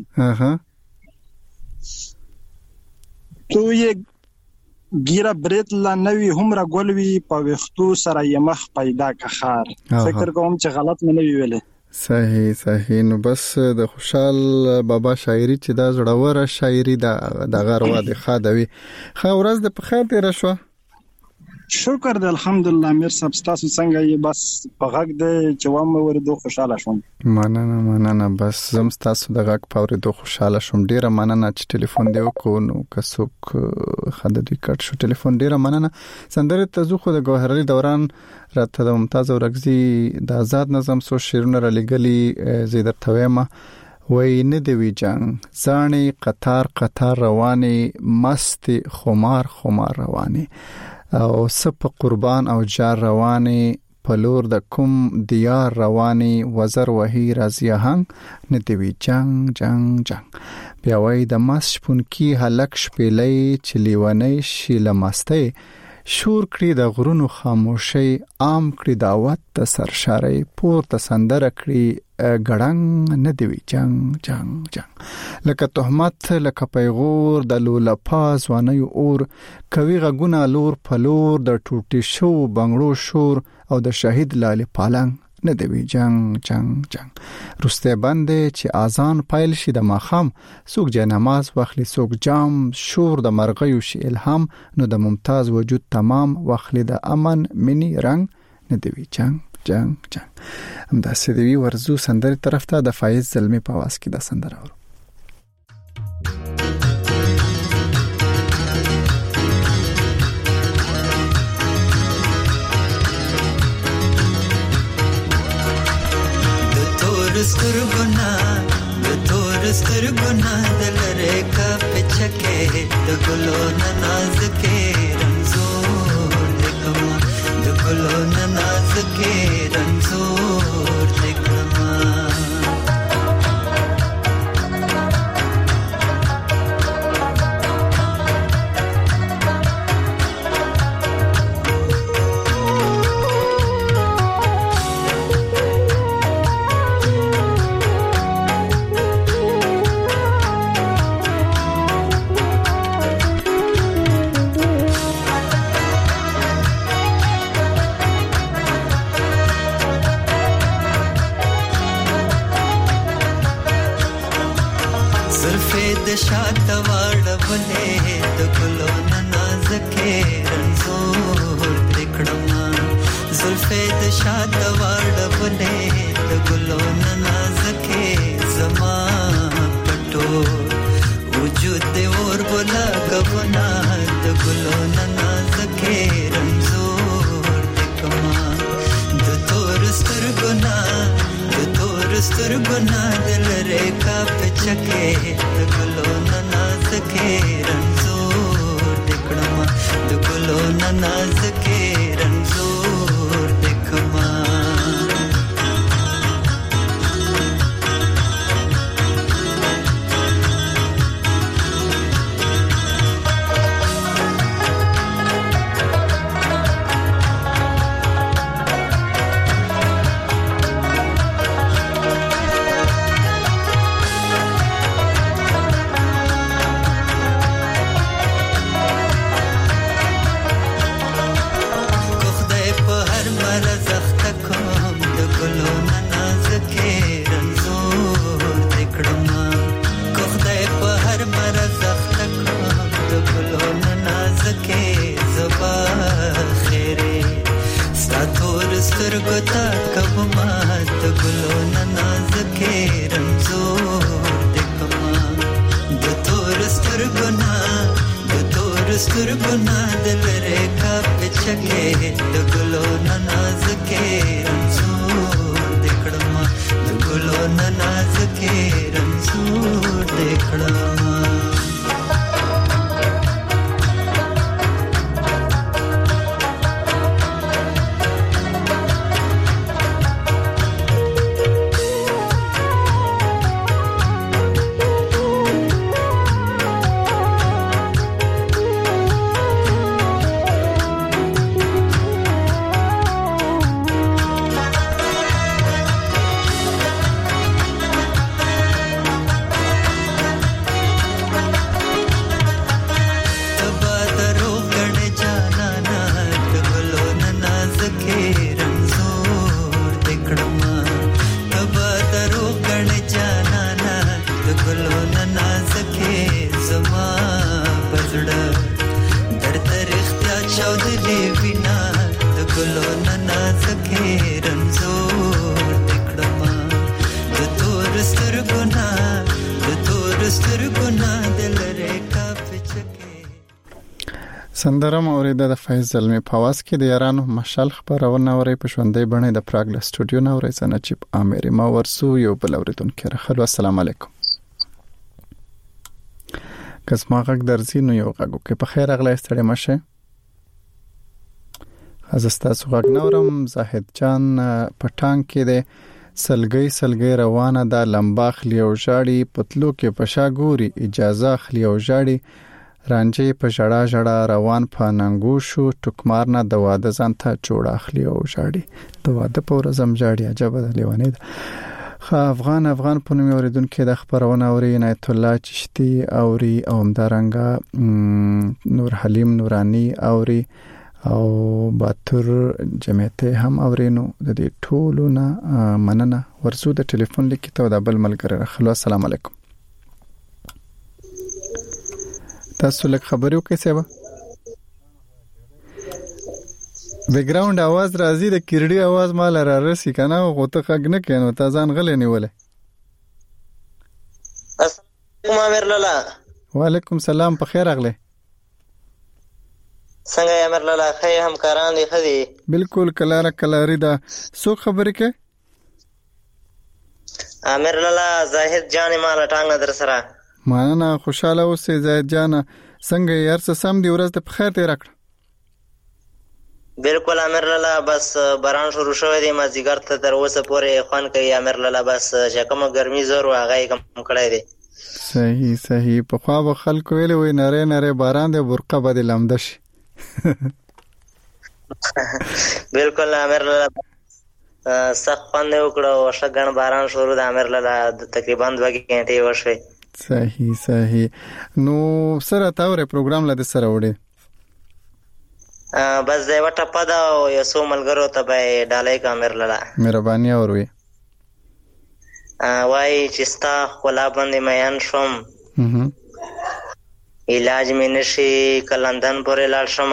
Speaker 14: تو یې ګیره برت لا نوی همره ګولوي په وختو سره یمخ پیدا کخار فکر کوم چې غلط مې نه ویلې
Speaker 1: صحیح نو بس د خوشحال بابا شاعری چې دا زړوره شاعری د غروا د خادوي خو ورځ د په خیر تیر شو
Speaker 14: شکر د الحمدلله امیر صاحب تاسو څنګه یې بس په غږ د چوام ورېدو خوشاله شوم
Speaker 1: مننه بس زم تاسو د غږ په ورېدو خوشاله شوم ډیره مننه چې ټلیفون دی وکړو نو که څوک خد دوی کټ شو ټلیفون ډیره مننه سندره تزو خو د گوهرعلی دوران راته د ممتاز اورغزي د آزاد نظم سو شیرونه را لګلی زیدر تویمه وای نه دی وی جنگ ځاني قطار رواني مست خمار رواني او سپ قربان او جار رواني پلور د کوم دیار رواني وزر وهي رازیه هنګ ندوي جنگ بیا وای د مس شپون کی هلک شپلې چلیونی شیلمسته شور کړی د غرونو خاموشي عام کړی دعوت د سرشاري پور ته سندره کړی ګړنګ ندوي جنگ لکه تهمت لکه پیغور د لولپاز ونه اور کوي غونه لور پلور د ټوټي شو بنگړو شور او د شهید لال پالنګ ندوي جنگ رسته باندې چې اذان پایل شي د ماخام سوق جه نماز واخلي سوق جام شور د مرغیو شي الهام نو د ممتاز وجود تمام واخلي د امن منی رنگ ندوي جنگ هم دا سدوی ورزو سندره طرف ته د فایز زلمی په واس کې د سندره ورو
Speaker 15: سترګونه دلره کا پچکه د ګلو ناز کې رنزور دکما د ګلو ناز کې رنزور دکما شاته واړولې د ګلو نازکه رنزور دکړما زلفې د شاته واړولې د ګلو نازکه زما پټو وجود دې اور بولا کبنا د ګلو نازکه رنزور دکما د تور سترګنا پچکه د ګلو نازکه رنزور دکړما د ګلو نازکه رنزور دکما سترګتا کب ما د ګلو نازکه رنزور دکما د تور سترګنا دلره کا پچکه د ګلو نازکه رنزور دکړما د ګلو نازکه رنزور دکړما
Speaker 1: سندرم اوریده د فیض زلمی په واس کې د یارانو مشال خبرونه اوري په شوندې بڼه د پراګ له سټوډیو نه اوري سنچپ امری ما ورسو یو بل اوریدونکو راخلو السلام علیکم قسمه غږ درځي نو یو غږو کې په خیر اغله ستړي مشه حزستا سوغږ نورم زاهد جان پټان کې د سلګي روانه د لمباخ لیو ژاړي پتلو کې پشا ګوري اجازه خلیو ژاړي رانجه په جړه روان په ننګو شو ټوکمار نه د واده ځان ته جوړ اخلي او ژاړي د واده په ورځم ژاړي عجب د لیوانې افغان په نوم اوریدونکو د خبرونه اوري عنایت الله چشتي اوري او همدارنګه نور حلیم نورانی اوري او باتور جمعیت هم اورینو د دې ټولو نه مننه ورسو د ټلیفون لیکي ته د بل ملګری راخلو السلام علیکم تاسو لږ خبرو کې څه و بیکګراوند आवाज راځي د کیرډي आवाज مال را رسي کنه او ته خګ نه کینو تا ځان غلې نیولې
Speaker 16: السلام امیر لالا
Speaker 1: وعلیکم سلام په خیر اغله
Speaker 16: څنګه امیر لالا خیر همکاران دي خدي
Speaker 1: بالکل کلاری دا سو خبرې کې
Speaker 16: امیر لالا زاهد جان مال ټانګ در سره
Speaker 1: مانه خوشاله اوسې زاهد جان څنګه یار څه سم دی ورځ ته په خیر تیر کړ
Speaker 16: بالکل امیر لالا بس باران شروع شوی دی ما زیګر ته تر اوسه پورې خوان کوي امیر لالا بس شکمه ګرمي زور واغې کم کړای دی
Speaker 1: صحیح په خوا به خلکو ویلې وي نره باران دی برقه بده لمدش
Speaker 16: بالکل امیر لالا سخت خوان دی وکړو شګن باران شروع د امیر لالا تقریبا 2 غنټې وشوي
Speaker 1: صحیح نو سره تاوره پروګرام لده سره وړي
Speaker 16: بس دا وټه پدا او یو څو ملګرو ته به ډالای کامر لاله
Speaker 1: مهرباني اوروي
Speaker 16: وای چې ستا خلا باندې میان شوم علاج مې نشي کلندن پورې لاړ شم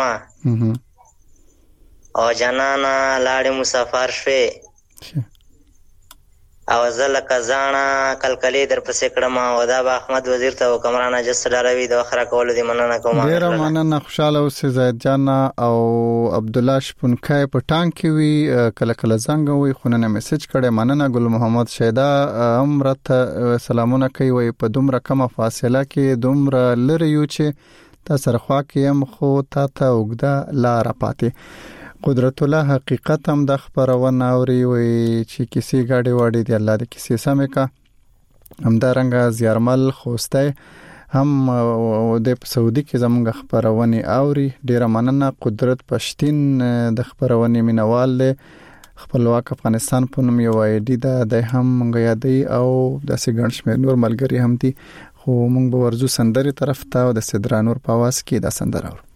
Speaker 16: او جنانا لاړې مسافر شوې او زه لکه ځاڼه کلکلې در پسې کړم او دا به احمد وزیر ته کمران اجس ډاروي د اخره کولو دی مننه کوم.
Speaker 1: ډیره مننه، خوشاله اوسې زید جان او عبد الله شپونکای په ټانک کې وی کله کله زنګ وی خونه میسج کړي. مننه. ګل محمد شیدا امرته سلامونه کوي، وی په دومره کمه فاصله کې دومره لری یو چې تا سره خوا کې هم خو تا ته وګدا لار پاتې. قدرت الله حقیقت هم د خبرونه اوري، وی چې کسی گاډي واړي دی الله دې کسی سمې کا. همدارنګه زیارمل خوسته هم د سعودي کې زموږ خبرونه اوري. ډیره مننه. قدرت پښتين د خبرونه مینوال دی. خپلواک افغانستان په نوم یو ایډي ده د هم مونږ یادې او د سیګنش مې نور ملګری هم دي، خو مونږ به ورزو سندري طرف ته او د صدرانور په واس کې د سندر اورو.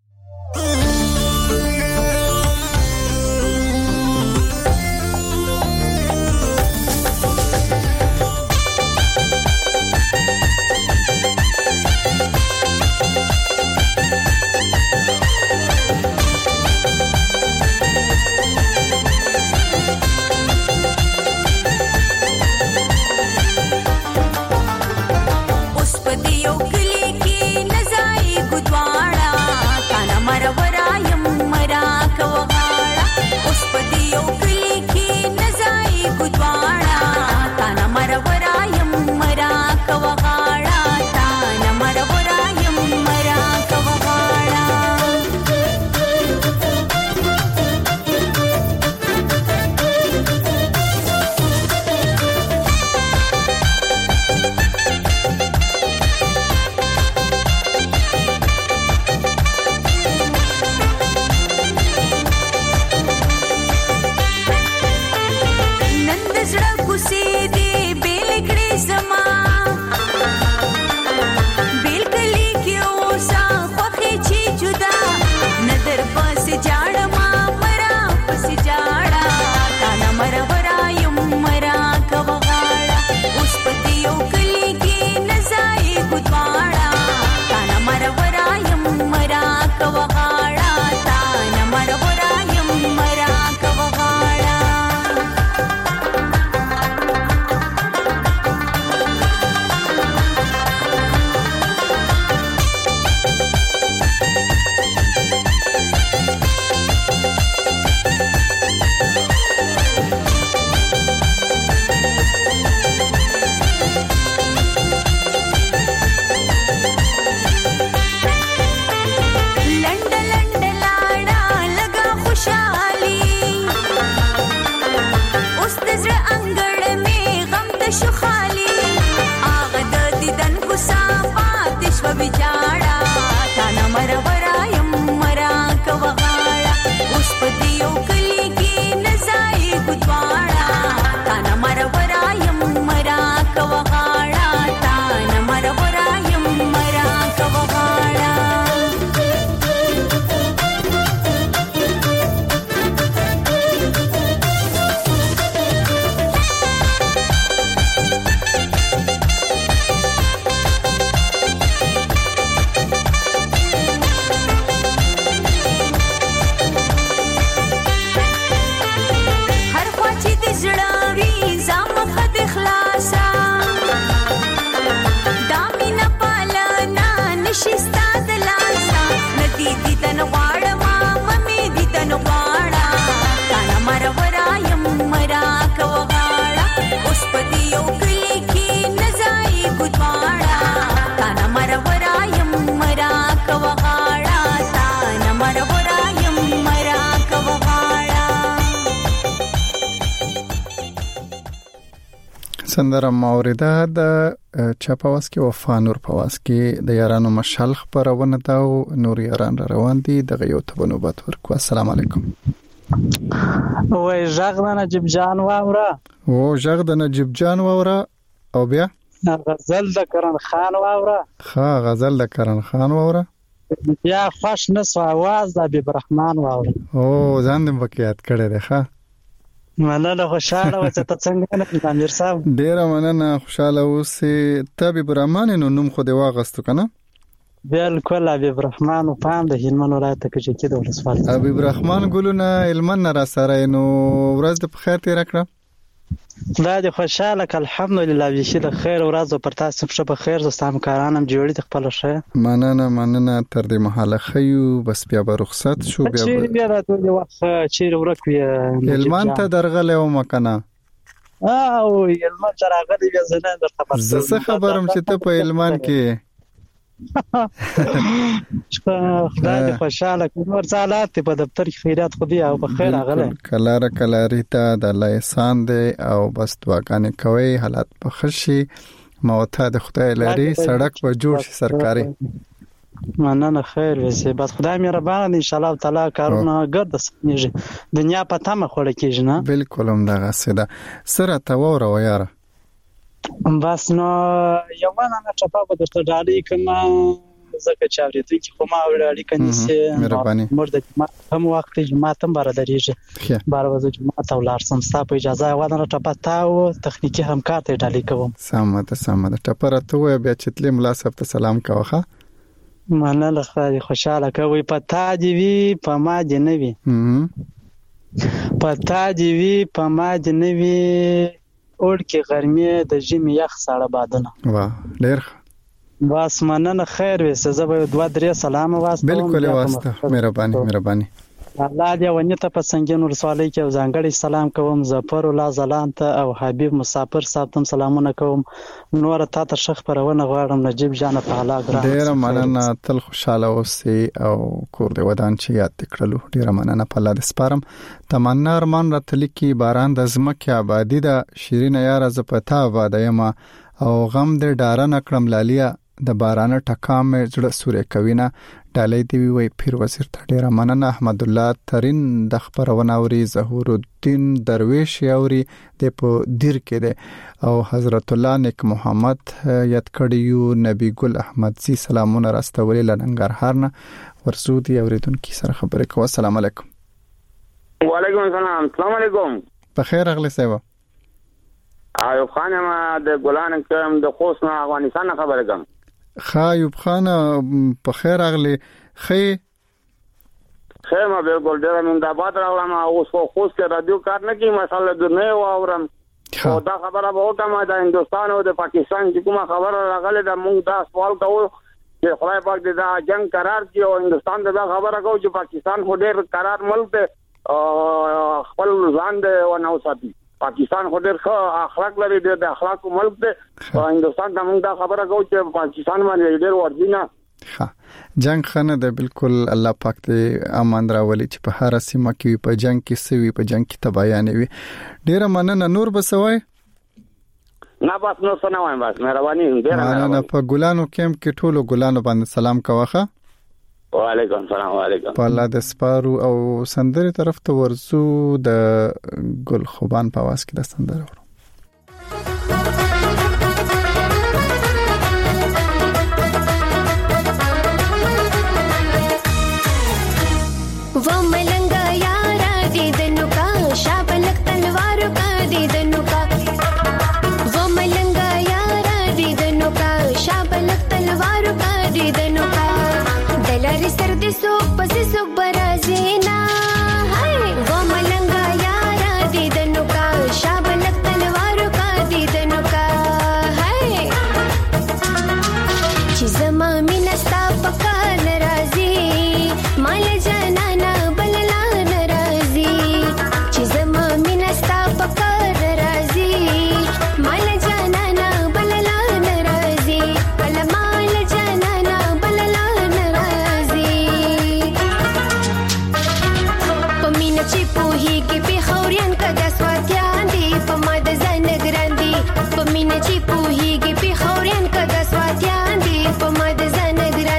Speaker 1: سندره ماوریده د چاپاواس کې وفانور پواس کې د یارانو مشال خبرونه دا نور یاران روان دي د یو تبنوبات ورکو. السلام علیکم.
Speaker 14: وای ژغ د نجیب جان واوره.
Speaker 1: او ژغ د نجیب جان واوره او بیا
Speaker 14: غزل د کرن خان واوره.
Speaker 1: ها غزل د کرن خان واوره.
Speaker 14: یا خوش نسو आवाज د حبیب الرحمن واوره.
Speaker 1: او ځان دې بکیات کړه ده. ها
Speaker 14: مننه. خوشاله و چې ته څنګه نه امیر صاحب؟
Speaker 1: ډیره مننه. خوشاله اوسې. ته حبیب الرحمن نو نوم خو دی واغستو کنه؟
Speaker 14: بالکل حبیب الرحمن په د هلمند ولایت کې چې د ولسوالۍ
Speaker 1: حبیب الرحمن ګلونه هلمند را سره نو ورځ د خیر تیر کړه.
Speaker 7: خدای دې خوشاله ک الحمدلله چې د خیر ورځ پر تاسو په خیر زستام کارانم جوړی خپل شه
Speaker 1: مننه تر دې محاله خيو بس بیا به رخصت شو
Speaker 7: بیا راته وخت چیر ورکوي
Speaker 1: علمان ته درغله او مکنه
Speaker 7: او علمان ترغله بیا زنه در خبر
Speaker 1: زه خبرم چې ته په علمان کې
Speaker 7: خدای دې خوشاله کړي ورزالات په دفتر کې خیرات خو دی او په خیر راغله
Speaker 1: کلاره ته د الله احسان دی او بس دعاګانې کوي حالات په خشي موته د خدای لري سړک په جوړ شي سرکاري
Speaker 7: مننه خیر وسه بس خدای مهربان ان شاء الله تعالی کارونه ګرد سمېږي دنیا په تمه خوړه کېږي نه
Speaker 1: بالکل هم دغه سده سره ته وره وياره
Speaker 7: بس نو یو نه چپا به درته ډالۍ کما زکه چاوري ته کی خو ما وړاړي کنيسه مرده هم وخت جمعه تم برادریږي بار وځي جمعه ته ولار سم ستا په اجازه ودانه چپا تاو تخنیکی همکار ته ډالۍ کوم
Speaker 1: سمه ټپره ته بیا چتلې ملا صاحب ته سلام کوخه
Speaker 7: مننه خدای خوشاله کوي پتا دی وی په ما دی نه وی پتا دی وی په ما دی نه وی اور کې ګرمي د ژمي یخ ساړه بادنه
Speaker 1: واه ډیر
Speaker 7: بس مننه خیر وسه زه به 2-3 سلام واسطه
Speaker 1: بالکل واسطه مهرباني
Speaker 7: الله دې ونیته په سنگین ورسوالۍ کې ځانګړي سلام کوم ظفر الله زلان ته او حبیب مسافر صاحب تم سلامونه کوم نور ته شخ پرونه غواړم نجيب جان په حالا ګرام
Speaker 1: ډیر مننه تل خوشاله اوسئ او کور دې ودان چې یاد تکړلو ډیر مننه په الله دې سپارم تمنا ارمان راتلی کې باران د زمکه آبادی د شیرین یار ز پتا وادایما او غم دې ډار نه کړم لالیا د باران ټکام جوړ سورې کوینه ډالۍ دی وی پیر وزیر ته ډیر مننه احمد الله ترين د خبرونه اوري ظهور الدین درویش اوري د په دیر کې ده او حضرت الله نیک محمد یاد کړیو نبی ګل احمد زی سلامونه راستولې لنګرهار نه ورسودي اوریدونکو سره خبرې کوم السلام علیکم
Speaker 17: وعلیکم السلام علیکم
Speaker 1: په خیر اغلی سیوا
Speaker 17: ایوب خان ما د ګلان کوم د خوست نه افغانستان خبره کوم
Speaker 1: ایوب خان په خیر اغلی
Speaker 17: خیمه بالکل ډیر من د آباد راوړم اوس خو خوست کې رادیو کار نه کی مسله د نه واورم او دا خبره به وکړم د هندستان او د پاکستان چې کومه خبره راغله د موږ دا سوال کوو چې خدای پاک دې دا جنگ قرار کړي او هندستان دا خبره کوي چې پاکستان خو ډیر قرار ملک دی خپل ځان دی او نو ساتي پاکستان خو ډیر ښه اخلاق لري د اخلاق ملک دی او هندستان دا موږ دا خبره کوو چې پاکستان باندې ډیر ورځینه
Speaker 1: جنگ خانه ده بالکل الله پاک دې امان راولي چې په هر سیمه کې په جنگ کې سوي په جنگ کې تباہیان وي ډیر مننه نور بسوي
Speaker 17: نه بس نو سناوم بس مهرباني ډیر
Speaker 1: مننه په ګلانو کېم کې ټولو ګلانو باندې سلام کوخه
Speaker 17: وعلیکم السلام وعلیکم
Speaker 1: په الله د سپارو او سندري طرف ته ورزو د ګل خوبان په واس کې د سندره
Speaker 18: سوق پس سوق برازینا هاي و ملنګا یارا دې دنو کا شابلک تلوارو کا دې دنو کا هاي چې زما مینستا پکا ناراضي مال جانانا بللا ناراضي چې زما مینستا پکا ناراضي مال جانانا بللا ناراضي مال جانانا بللا چې پوهیږي په خوريان کدا سواتيان دي په ماده ځان ګراندي په مینه چې پوهیږي په خوريان کدا سواتيان دي په ماده ځان ګراندي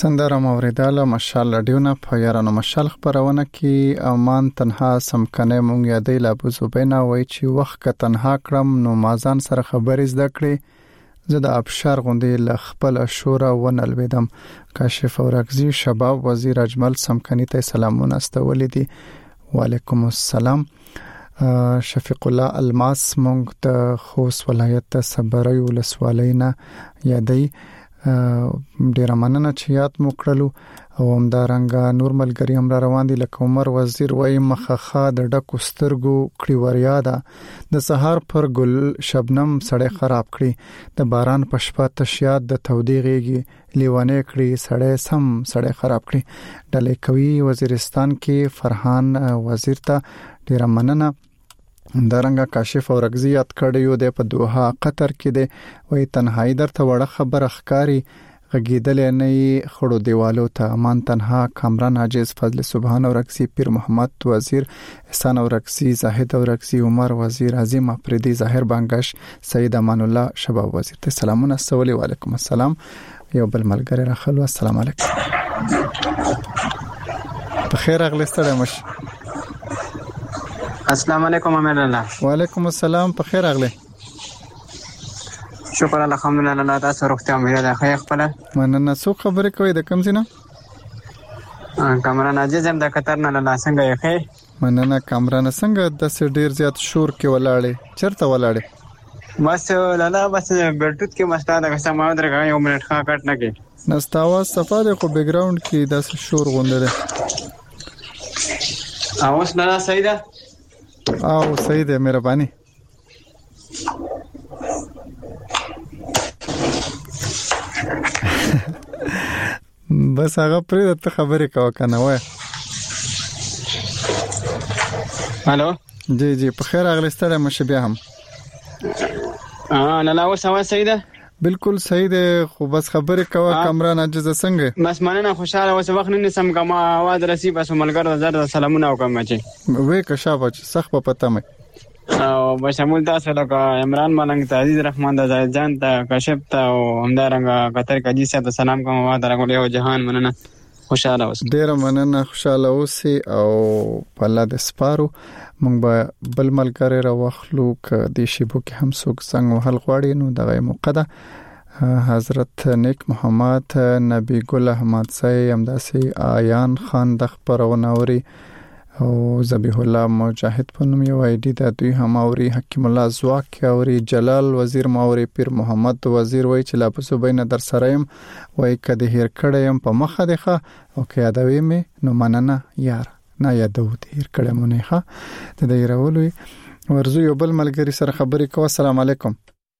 Speaker 1: سندره موریداله مشال رادیونا په یارانو مشال خبرونه کې امان تنها سمکنه مونږ یادې لا بوزوبینا وای چې وخت ک تنها کړم نو مازان سره خبرې زده کړې زه د ابشار غوندې ل خپل شورا ونلویدم کاشف اورکزی شباب وزیر اجمل سمکنی ته سلامونه استولې دي وعلیکم السلام شفیق الله الماس مونږ د خوست ولایت صبري ولسوالینا یادې ډیر مننه چې یاد مو کړلو او همدارنګه نور ملګری هم را روان دي لکه عمر وزیر وای مخخه د ډکو سترګو کړي وریا ده د سهار پر ګل شبنم سړی خراب کړي د باران په شپه تشیاد د تودیغيږي لیوانه کړي سړی خراب کړي ډلې کوي وزیرستان کې فرحان وزیر ته ډیر مننه همدارنګه کاشف اورکزی یاد کړیو د په دوحه قطر کې دی وای تنهایی درته وړه خبر اخکاری غږیدل نه خړو دیوالو ته امان تنها کامران عاجز فضل سبحان اورکزی پیر محمد وزیر احسان اورکزی زاهد اورکزی عمر وزیر عظیم افریدی ظاهر بانگش سید امان الله شباب وزیر ته سلامونه استولی وعلیکم السلام یو بل ملګری راخلو السلام علیکم بخیر اغلستړم
Speaker 19: السلام علیکم امیر الله
Speaker 1: وعلیکم السلام په خیر اغله
Speaker 19: شکر الحمدلله تاسو روغتیا امیر الله خیر خپل
Speaker 1: مننه سو خبرې کوي د کم زینه
Speaker 19: کامران عزیز هم د قطر نه لا څنګه یې خیر
Speaker 1: مننه کامران څنګه د ډیر زیات شور کې ولاړې چرته ولاړې
Speaker 19: بس لاله بس بلټوت کې مستا د سماو درګه یو منټ ښه کټ نه کې
Speaker 1: نستاوا صفاده خو بیک گراوند کې د شور غونډه ده
Speaker 19: اوس نه صحیح ده
Speaker 1: او صحیح ده مهرباني بس هغه پرې د خبرې کاوه کنه وای
Speaker 19: الو
Speaker 1: جی په خیر اغلستره مشه بیا هم
Speaker 19: نه لا اوس هوا صحیح ده
Speaker 1: بالکل صحیح ده خو بس خبرې کاوه کامران عجز څنګه
Speaker 19: بس مننه خوشاله اوس وخت نه سم کما आवाज رسی بس ملګر زړه سلامونه وکم چې
Speaker 1: وې کشابه سخت په پته مې
Speaker 19: او بشمول تاسو لکه عمران ملنګ ته عزیز رحمان د زاید جان ته کاشف ته او همدارنګه قطر کجی صاحب ته سلام کوم او درغلی او جهان مننه خوشاله اوس
Speaker 1: ډیر مننه خوشاله اوسې او په الله د سپارو مونږ به بل ملګری راوخلو ک د شیبو کې هم څوک څنګه وهل غواړي نو دغه موقعه حضرت نیک محمد نبی ګل احمد صاحب همداسي آیان خان د خبرونه اوري او ذبیح الله مجاهد په نوم یو ایډي د دوی هم اوري حکیم الله زواک اوري جلال وزیر ماوري پیر محمد وزیر وای چې لا په صوبینه در سرایم وای کده هیر کړم په مخه ده او کې یادوي مې نو مننه یار نه یادو هیر کړم نه ښه ته د یرولوي ورزو یو بل ملګری سره خبرې کوه السلام علیکم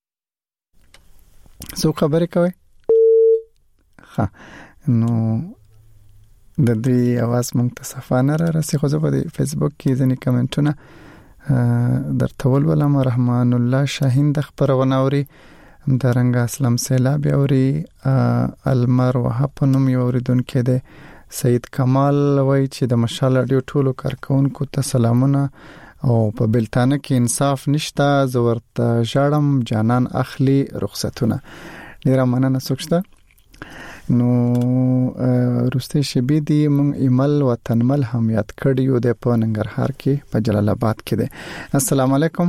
Speaker 1: سو خبرې کوي ښه نو د دې اواز مونږ ته صفانه را رسي خو په فیسبوک کې ځنې کمنټونه درته ولولم رحمان الله شاهین د خبرونه اوري همدارنګه اسلام سیلاب اوري المر وهب نوم اوریدونکو ده سید کمال وای چې د مشال رادیو ټولو کارکونکو ته سلامونه او په بلتانه کې انصاف نشته زورت ژړم جانان اخلي رخصتونه ډیر مننه سوچته نو روسته شبي دي مون ایمل وطنمل هم یاد کړیو د په ننګرهار کې په جلال آباد کې ده السلام علیکم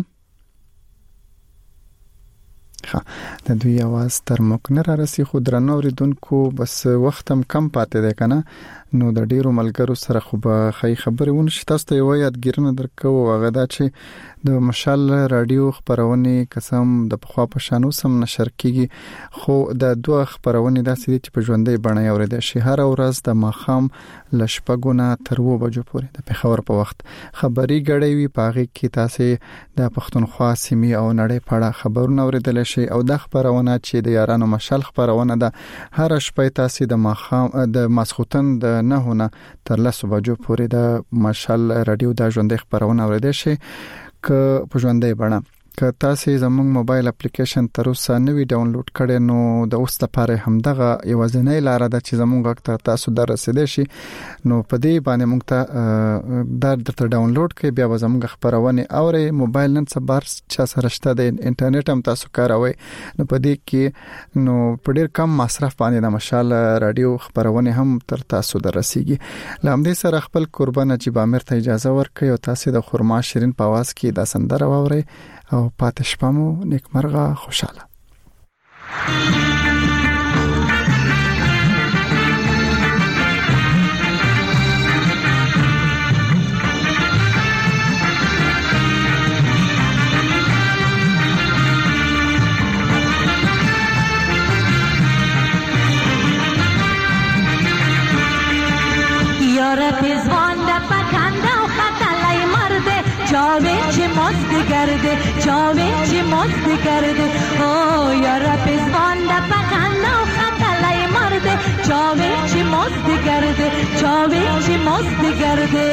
Speaker 1: ها د دوی आवाज تر موږ نه را رسي خو درنو ریدونکو بس وخت هم کم پاتې ده کنه نو د ډیرو ملګرو سره خو به خبرې ونشي تاسو ته یو یادګیرنه درکو هغه دا چې د مشال رادیو خبرونه قسم د پخوا په شانو سم نشر کیږي خو د دوه خبرونه داسې دي چې په ژوندۍ بڼه اوریدل شي هر ورځ د ماخام لشپګونه تر 2 بجو پورې د پیښور په وخت خبري غړې وي پاغي کې تاسو د پښتونخوا سیمې او نړۍ په اړه خبرونه اوریدل شي او د خبرونه چې د یارانو مشال خبرونه ده هر شپه تاسو د ماخام د ماسختن د نه هونه تر 10 بجو پورې د مشال رادیو د ژوندۍ خبرونه اوریدل شي ک په ژوندۍ بڼه که تاسو زموږ موبایل اپلیکیشن تر اوسه نوی ډاونلوډ کړئ نو د اوس لپاره همدغه یوازینۍ لار ده چې زموږ وخت تاسو در رسیدئ شي نو په دې باندې موږ ته درته ډاونلوډ کړئ بیا زموږ خبرونه اورئ موبایل نن سبار چا سره شته د انټرنیټ هم تاسو کاروئ نو په دې کې نو په ډیر کم مصرف باندې د مشال رادیو خبرونه هم تر تاسو در رسیږي لامدې سره خپل قربان چې بامر ته اجازه ورکړئ او تاسو د خرما شیرین په आवाज کې د سندره واورئ او پاتې شپه مو نیکمرغه خوشاله
Speaker 20: یاره پیزوان ده پکنده و خطلای مرده جاوه چه مست گرده جاوه چه مست گرده او یاره پیزوان ده پکنده و خطلای مرده جاوه چه مست گرده جاوه چه مست گرده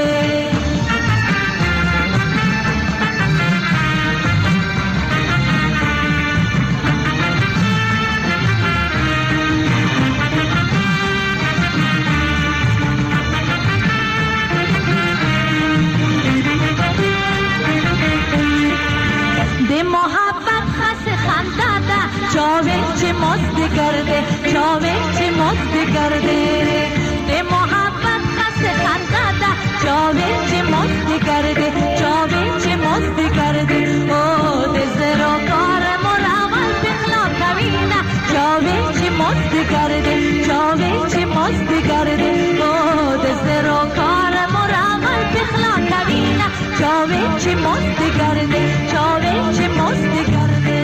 Speaker 20: جاوه چه مست کرده جاوه چه مست کرده به محبت خست خنده ده جاوه چه مست کرده جاوه چه مست کرده او دزر و کار مراول بخلا کوینه جاوه چه مست کرده جاوه چه مست کرده او دزر و کار مراول بخلا کوینه جاوه چه مست کرده جاوه چه مست کرده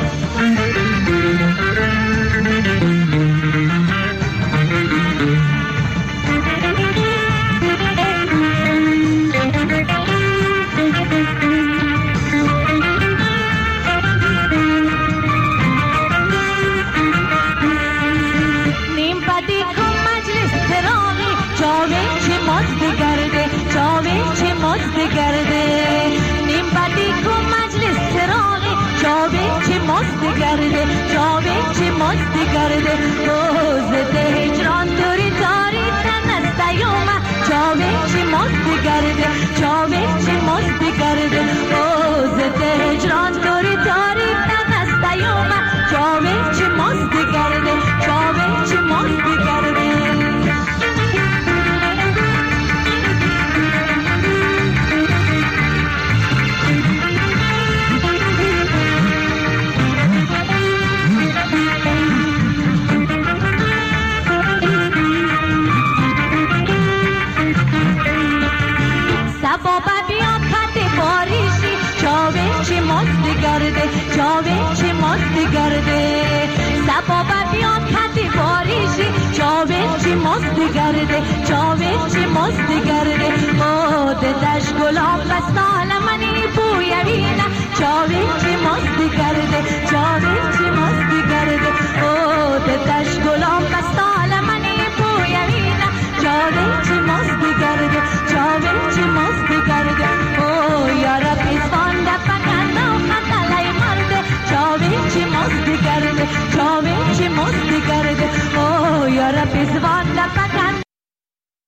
Speaker 20: کرده جاوه چه مست کرده روزت هجران دوری داری تنستیومه جاوه چه مست کرده جاوه چه مست کرده روزت هجران دوری داری تنستیومه جاوه چه مست کرده جاوه چه مست کرده جاوه چه مست کرده سبابا بیاد کتی باریشی جاوه چه مست کرده جاوه چه مست کرده خودتش گلاب بستال منی بویوینه جاوه چه مست کرده